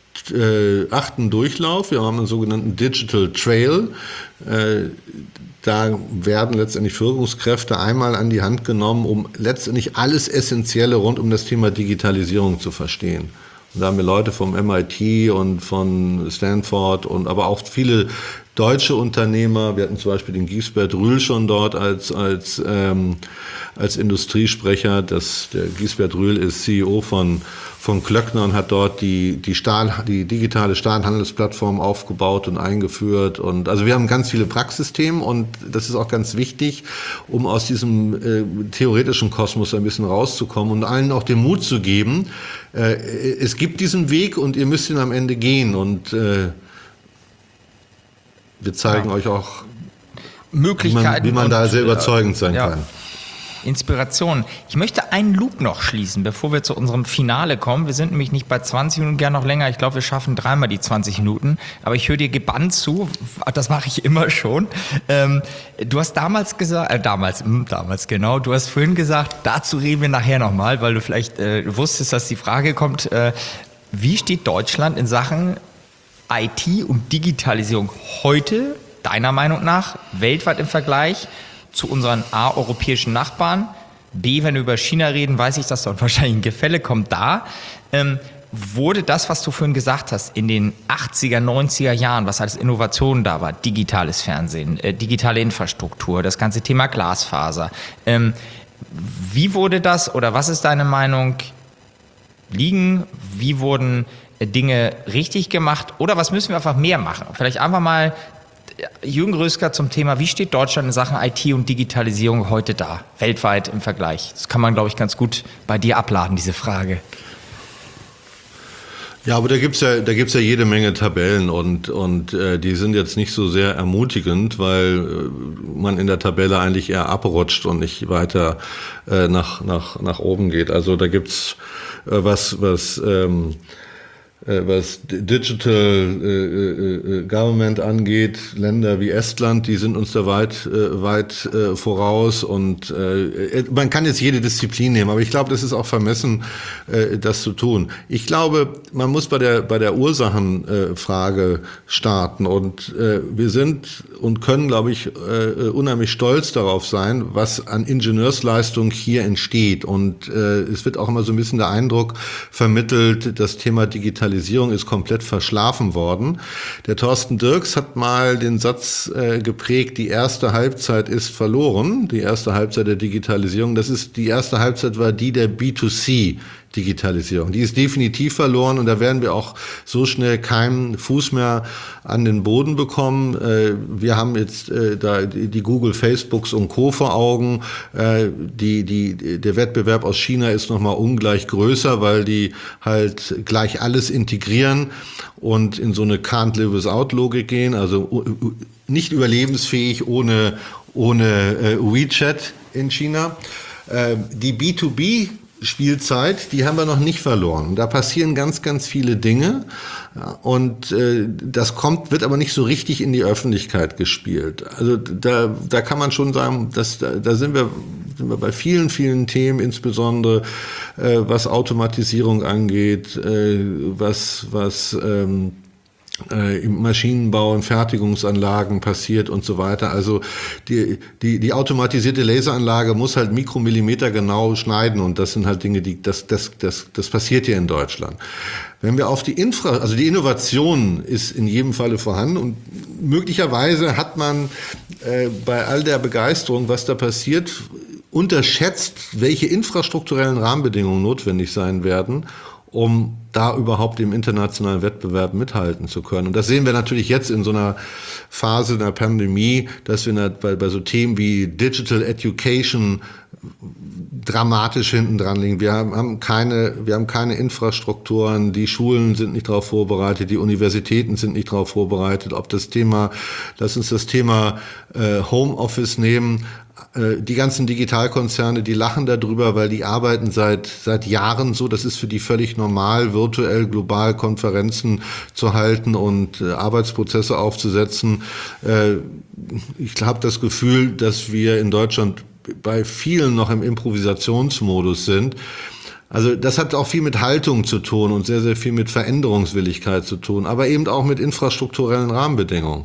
äh, achten Durchlauf. Wir haben einen sogenannten Digital Trail. Äh, da werden letztendlich Führungskräfte einmal an die Hand genommen, um letztendlich alles Essentielle rund um das Thema Digitalisierung zu verstehen. Und da haben wir Leute vom M I T und von Stanford und aber auch viele deutsche Unternehmer. Wir hatten zum Beispiel den Giesbert Rühl schon dort als, als, ähm, als Industriesprecher. Das, der Giesbert Rühl ist C E O von, von Klöckner und hat dort die, die, Stahl, die digitale Stahlhandelsplattform aufgebaut und eingeführt. Und also wir haben ganz viele Praxisthemen und das ist auch ganz wichtig, um aus diesem äh, theoretischen Kosmos ein bisschen rauszukommen und allen auch den Mut zu geben. Äh, es gibt diesen Weg und ihr müsst ihn am Ende gehen und äh, wir zeigen ja. euch auch Möglichkeiten, wie man, wie man da sehr überzeugend sein ja. kann. Inspiration. Ich möchte einen Loop noch schließen, bevor wir zu unserem Finale kommen. Wir sind nämlich nicht bei zwanzig Minuten, gern noch länger. Ich glaube, wir schaffen dreimal die zwanzig Minuten. Aber ich höre dir gebannt zu. Das mache ich immer schon. Ähm, du hast damals gesagt, äh, damals, mh, damals genau, du hast vorhin gesagt, dazu reden wir nachher nochmal, weil du vielleicht äh, wusstest, dass die Frage kommt, äh, wie steht Deutschland in Sachen I T und Digitalisierung heute, deiner Meinung nach, weltweit im Vergleich zu unseren A, europäischen Nachbarn, B, wenn wir über China reden, weiß ich, dass dort wahrscheinlich ein Gefälle kommt da. Ähm, wurde das, was du vorhin gesagt hast, in den achtziger, neunziger Jahren, was als Innovation da war, digitales Fernsehen, äh, digitale Infrastruktur, das ganze Thema Glasfaser, ähm, wie wurde das oder was ist deine Meinung liegen? Wie wurden äh, Dinge richtig gemacht oder was müssen wir einfach mehr machen? Vielleicht einfach mal Jürgen Rösker zum Thema, wie steht Deutschland in Sachen I T und Digitalisierung heute da, weltweit im Vergleich? Das kann man, glaube ich, ganz gut bei dir abladen, diese Frage. Ja, aber da gibt's ja, da gibt's ja jede Menge Tabellen und, und äh, die sind jetzt nicht so sehr ermutigend, weil äh, man in der Tabelle eigentlich eher abrutscht und nicht weiter äh, nach, nach, nach oben geht. Also da gibt's äh, was, was, ähm, was Digital äh, äh, Government angeht, Länder wie Estland, die sind uns da weit, äh, weit äh, voraus und äh, man kann jetzt jede Disziplin nehmen, aber ich glaube, das ist auch vermessen, äh, das zu tun. Ich glaube, man muss bei der, bei der Ursachenfrage äh, starten und äh, wir sind und können, glaube ich, äh, unheimlich stolz darauf sein, was an Ingenieursleistung hier entsteht und äh, es wird auch immer so ein bisschen der Eindruck vermittelt, das Thema Digitalisierung ist komplett verschlafen worden. Der Thorsten Dirks hat mal den Satz äh, geprägt, die erste Halbzeit ist verloren, die erste Halbzeit der Digitalisierung. Das ist, die erste Halbzeit war die der B zwei C Digitalisierung. Die ist definitiv verloren und da werden wir auch so schnell keinen Fuß mehr an den Boden bekommen. Wir haben jetzt da die Google, Facebooks und Co. vor Augen. Die, die, der Wettbewerb aus China ist nochmal ungleich größer, weil die halt gleich alles integrieren und in so eine Can't-Live-Without-Logik gehen, also nicht überlebensfähig ohne, ohne WeChat in China. Die B zwei B Spielzeit, die haben wir noch nicht verloren. Da passieren ganz, ganz viele Dinge und äh, das kommt, wird aber nicht so richtig in die Öffentlichkeit gespielt. Also da, da kann man schon sagen, dass da, da sind wir, sind wir bei vielen, vielen Themen, insbesondere äh, was Automatisierung angeht, äh, was, was ähm, im Maschinenbau, in Fertigungsanlagen passiert und so weiter. Also die, die, die automatisierte Laseranlage muss halt Mikromillimeter genau schneiden und das sind halt Dinge, die, das, das, das, das passiert hier in Deutschland. Wenn wir auf die Infra, also die Innovation ist in jedem Falle vorhanden und möglicherweise hat man äh, bei all der Begeisterung, was da passiert, unterschätzt, welche infrastrukturellen Rahmenbedingungen notwendig sein werden, um da überhaupt im internationalen Wettbewerb mithalten zu können. Und das sehen wir natürlich jetzt in so einer Phase der Pandemie, dass wir bei, bei so Themen wie Digital Education dramatisch hinten dran liegen. Wir haben keine, wir haben keine Infrastrukturen, die Schulen sind nicht darauf vorbereitet, die Universitäten sind nicht darauf vorbereitet. Ob das Thema, lass uns das Thema äh, Homeoffice nehmen. Die ganzen Digitalkonzerne, die lachen darüber, weil die arbeiten seit seit Jahren so. Das ist für die völlig normal, virtuell, global Konferenzen zu halten und äh, Arbeitsprozesse aufzusetzen. Äh, ich habe das Gefühl, dass wir in Deutschland bei vielen noch im Improvisationsmodus sind. Also das hat auch viel mit Haltung zu tun und sehr, sehr viel mit Veränderungswilligkeit zu tun, aber eben auch mit infrastrukturellen Rahmenbedingungen.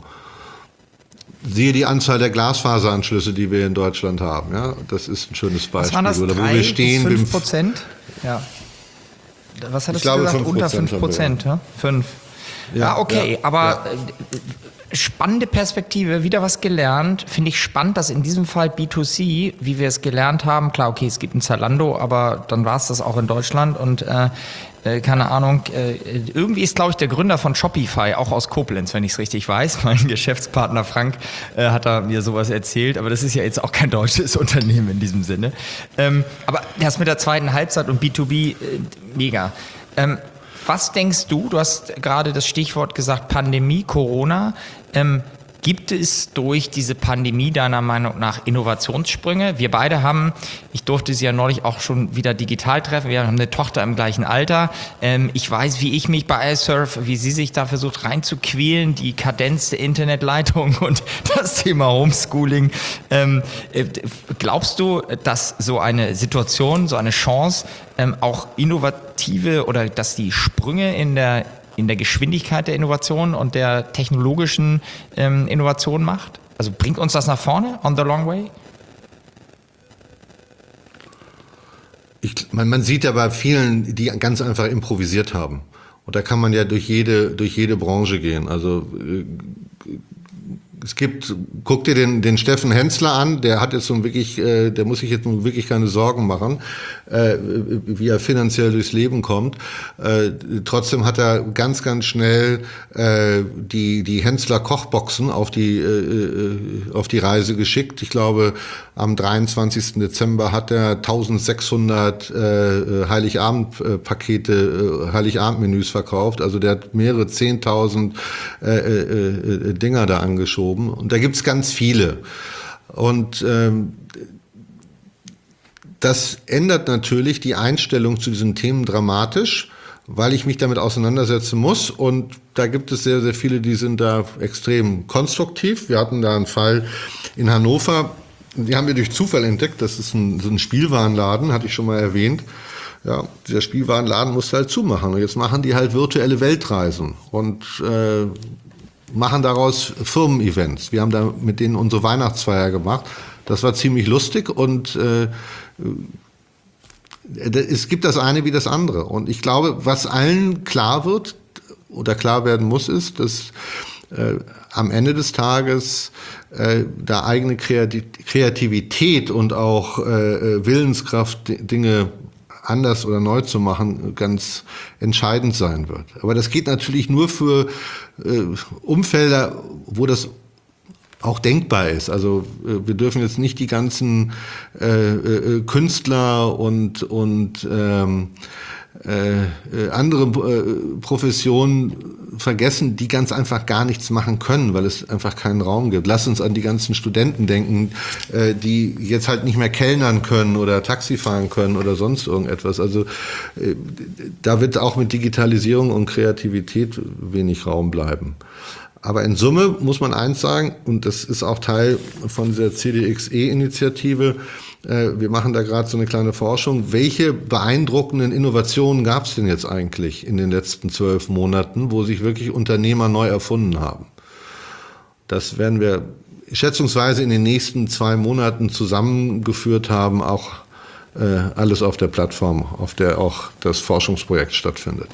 Siehe die Anzahl der Glasfaseranschlüsse, die wir in Deutschland haben. Ja, das ist ein schönes Beispiel. Was waren das? Oder wo drei wir stehen. bis fünf Prozent? Ja. Was hattest du gesagt? Unter fünf Prozent, ja? Fünf. Ja, okay. Ja, aber ja. Spannende Perspektive, wieder was gelernt. Finde ich spannend, dass in diesem Fall B zwei C, wie wir es gelernt haben, klar, okay, es gibt ein Zalando, aber dann war es das auch in Deutschland und äh, äh, keine Ahnung, äh, irgendwie ist, glaube ich, der Gründer von Shopify auch aus Koblenz, wenn ich es richtig weiß. Mein Geschäftspartner Frank äh, hat da mir sowas erzählt, aber das ist ja jetzt auch kein deutsches Unternehmen in diesem Sinne. Ähm, aber das mit der zweiten Halbzeit und B zwei B, äh, mega. Ähm, Was denkst du, du hast gerade das Stichwort gesagt, Pandemie, Corona, ähm, gibt es durch diese Pandemie deiner Meinung nach Innovationssprünge? Wir beide haben, ich durfte sie ja neulich auch schon wieder digital treffen, wir haben eine Tochter im gleichen Alter. Ähm, ich weiß, wie ich mich bei iSurf, wie sie sich da versucht reinzuquälen, die Kadenz der Internetleitung und das Thema Homeschooling. Ähm, äh, glaubst du, dass so eine Situation, so eine Chance ähm, auch innovative oder dass die Sprünge in der in der Geschwindigkeit der Innovation und der technologischen ähm, Innovation macht? Also bringt uns das nach vorne on the long way? ich, man, man sieht ja bei vielen, die ganz einfach improvisiert haben. Und da kann man ja durch jede, durch jede Branche gehen. Also äh, es gibt, guck dir den, den Steffen Hensler an, der hat jetzt nun wirklich, äh, der muss sich jetzt nun wirklich keine Sorgen machen, äh, wie er finanziell durchs Leben kommt. Äh, trotzdem hat er ganz, ganz schnell äh, die, die Hensler Kochboxen auf die, äh, auf die Reise geschickt. Ich glaube, am dreiundzwanzigsten Dezember hat er eintausendsechshundert äh, Heiligabend-Pakete, äh, Heiligabend-Menüs verkauft. Also der hat mehrere zehntausend äh, äh, Dinger da angeschoben. Und da gibt's ganz viele. Und ähm, das ändert natürlich die Einstellung zu diesen Themen dramatisch, weil ich mich damit auseinandersetzen muss. Und da gibt es sehr, sehr viele, die sind da extrem konstruktiv. Wir hatten da einen Fall in Hannover, die haben wir durch Zufall entdeckt. Das ist ein, so ein Spielwarenladen, hatte ich schon mal erwähnt. Ja, dieser Spielwarenladen musste halt zumachen. Und jetzt machen die halt virtuelle Weltreisen und äh, machen daraus Firmen-Events. Wir haben da mit denen unsere Weihnachtsfeier gemacht. Das war ziemlich lustig und äh, es gibt das eine wie das andere. Und ich glaube, was allen klar wird oder klar werden muss, ist, dass äh, am Ende des Tages äh, da eigene Kreativität und auch äh, Willenskraft, Dinge anders oder neu zu machen, ganz entscheidend sein wird. Aber das geht natürlich nur für äh, Umfelder, wo das auch denkbar ist. Also äh, wir dürfen jetzt nicht die ganzen äh, äh, Künstler und und ähm, äh, andere äh, Professionen vergessen, die ganz einfach gar nichts machen können, weil es einfach keinen Raum gibt. Lass uns an die ganzen Studenten denken, äh, die jetzt halt nicht mehr kellnern können oder Taxi fahren können oder sonst irgendetwas. Also äh, da wird auch mit Digitalisierung und Kreativität wenig Raum bleiben. Aber in Summe muss man eins sagen, und das ist auch Teil von dieser C D X E-Initiative, äh, wir machen da gerade so eine kleine Forschung, welche beeindruckenden Innovationen gab es denn jetzt eigentlich in den letzten zwölf Monaten, wo sich wirklich Unternehmer neu erfunden haben? Das werden wir schätzungsweise in den nächsten zwei Monaten zusammengeführt haben, auch äh, alles auf der Plattform, auf der auch das Forschungsprojekt stattfindet.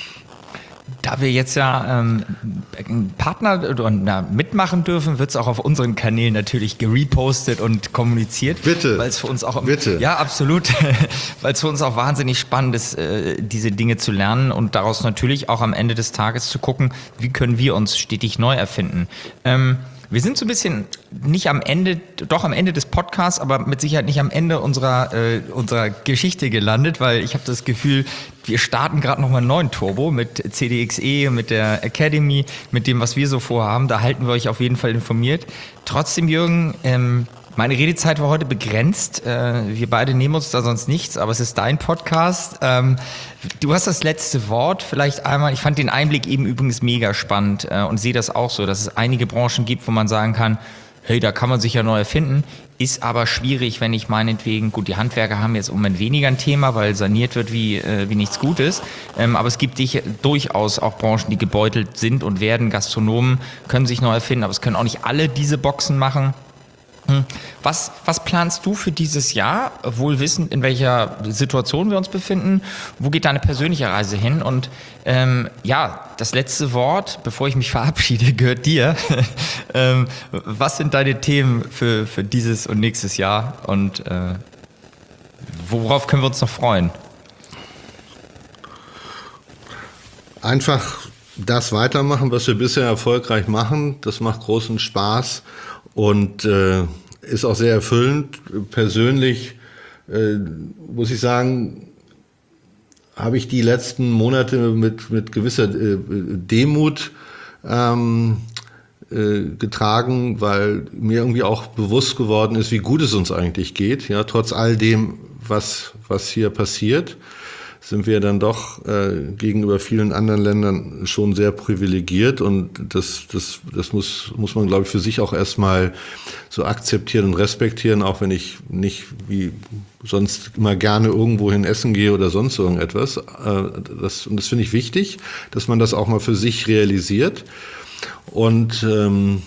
Da wir jetzt ja ähm, Partner oder na, mitmachen dürfen, wird es auch auf unseren Kanälen natürlich gerepostet und kommuniziert. Bitte. Weil es für uns auch Bitte. Ja, absolut. Weil es für uns auch wahnsinnig spannend ist, äh, diese Dinge zu lernen und daraus natürlich auch am Ende des Tages zu gucken, wie können wir uns stetig neu erfinden. Ähm, Wir sind so ein bisschen nicht am Ende, doch am Ende des Podcasts, aber mit Sicherheit nicht am Ende unserer, äh, unserer Geschichte gelandet, weil ich habe das Gefühl, wir starten gerade nochmal einen neuen Turbo mit C D X E, mit der Academy, mit dem, was wir so vorhaben. Da halten wir euch auf jeden Fall informiert. Trotzdem, Jürgen, ähm, meine Redezeit war heute begrenzt. Äh, wir beide nehmen uns da sonst nichts, aber es ist dein Podcast. Ähm, du hast das letzte Wort. Vielleicht einmal, ich fand den Einblick eben übrigens mega spannend äh, und sehe das auch so, dass es einige Branchen gibt, wo man sagen kann, hey, da kann man sich ja neu erfinden. Ist aber schwierig, wenn ich meinetwegen, gut, die Handwerker haben jetzt im Moment weniger ein Thema, weil saniert wird wie, äh, wie nichts Gutes. Ähm, aber es gibt dich, durchaus auch Branchen, die gebeutelt sind und werden. Gastronomen können sich neu erfinden, aber es können auch nicht alle diese Boxen machen. Was, was planst du für dieses Jahr, wohl wissend, in welcher Situation wir uns befinden? Wo geht deine persönliche Reise hin? Und ähm, ja, das letzte Wort, bevor ich mich verabschiede, gehört dir. ähm, was sind deine Themen für, für dieses und nächstes Jahr? Und äh, worauf können wir uns noch freuen? Einfach das weitermachen, was wir bisher erfolgreich machen. Das macht großen Spaß. Und äh, ist auch sehr erfüllend. Persönlich äh, muss ich sagen, habe ich die letzten Monate mit, mit gewisser äh, Demut ähm, äh, getragen, weil mir irgendwie auch bewusst geworden ist, wie gut es uns eigentlich geht. Ja, trotz all dem, was, was hier passiert, sind wir dann doch äh, gegenüber vielen anderen Ländern schon sehr privilegiert und das, das, das muss, muss man, glaube ich, für sich auch erstmal so akzeptieren und respektieren, auch wenn ich nicht wie sonst immer gerne irgendwohin essen gehe oder sonst irgendetwas. Äh, das, und das finde ich wichtig, dass man das auch mal für sich realisiert. Und ähm,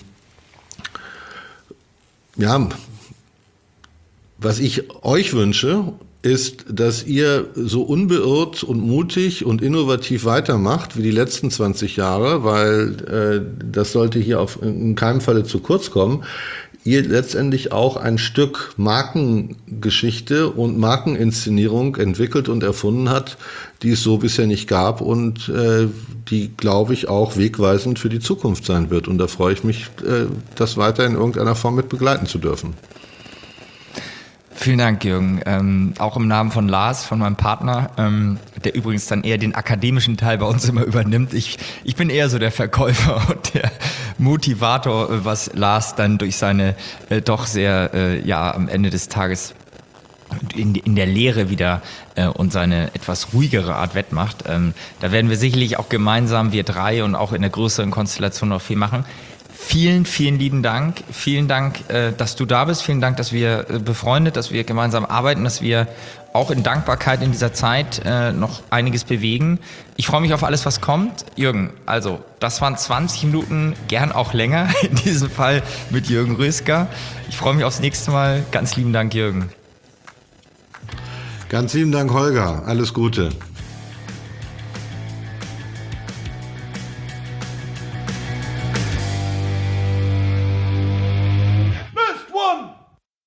ja, was ich euch wünsche, ist, dass ihr so unbeirrt und mutig und innovativ weitermacht wie die letzten zwanzig Jahre, weil äh, das sollte hier auf, in keinem Falle zu kurz kommen. Ihr letztendlich auch ein Stück Markengeschichte und Markeninszenierung entwickelt und erfunden hat, die es so bisher nicht gab und äh, die, glaube ich, auch wegweisend für die Zukunft sein wird. Und da freue ich mich, äh, das weiter in irgendeiner Form mit begleiten zu dürfen. Vielen Dank, Jürgen. Ähm, auch im Namen von Lars, von meinem Partner, ähm, der übrigens dann eher den akademischen Teil bei uns immer übernimmt. Ich, ich bin eher so der Verkäufer und der Motivator, was Lars dann durch seine äh, doch sehr, äh, ja, am Ende des Tages in, in der Lehre wieder äh, und seine etwas ruhigere Art wettmacht. Ähm, da werden wir sicherlich auch gemeinsam, wir drei und auch in der größeren Konstellation noch viel machen. Vielen, vielen lieben Dank. Vielen Dank, äh, dass du da bist. Vielen Dank, dass wir äh, befreundet, dass wir gemeinsam arbeiten, dass wir auch in Dankbarkeit in dieser Zeit äh, noch einiges bewegen. Ich freue mich auf alles, was kommt. Jürgen, also das waren zwanzig Minuten, gern auch länger, in diesem Fall mit Jürgen Rösker. Ich freue mich aufs nächste Mal. Ganz lieben Dank, Jürgen. Ganz lieben Dank, Holger. Alles Gute.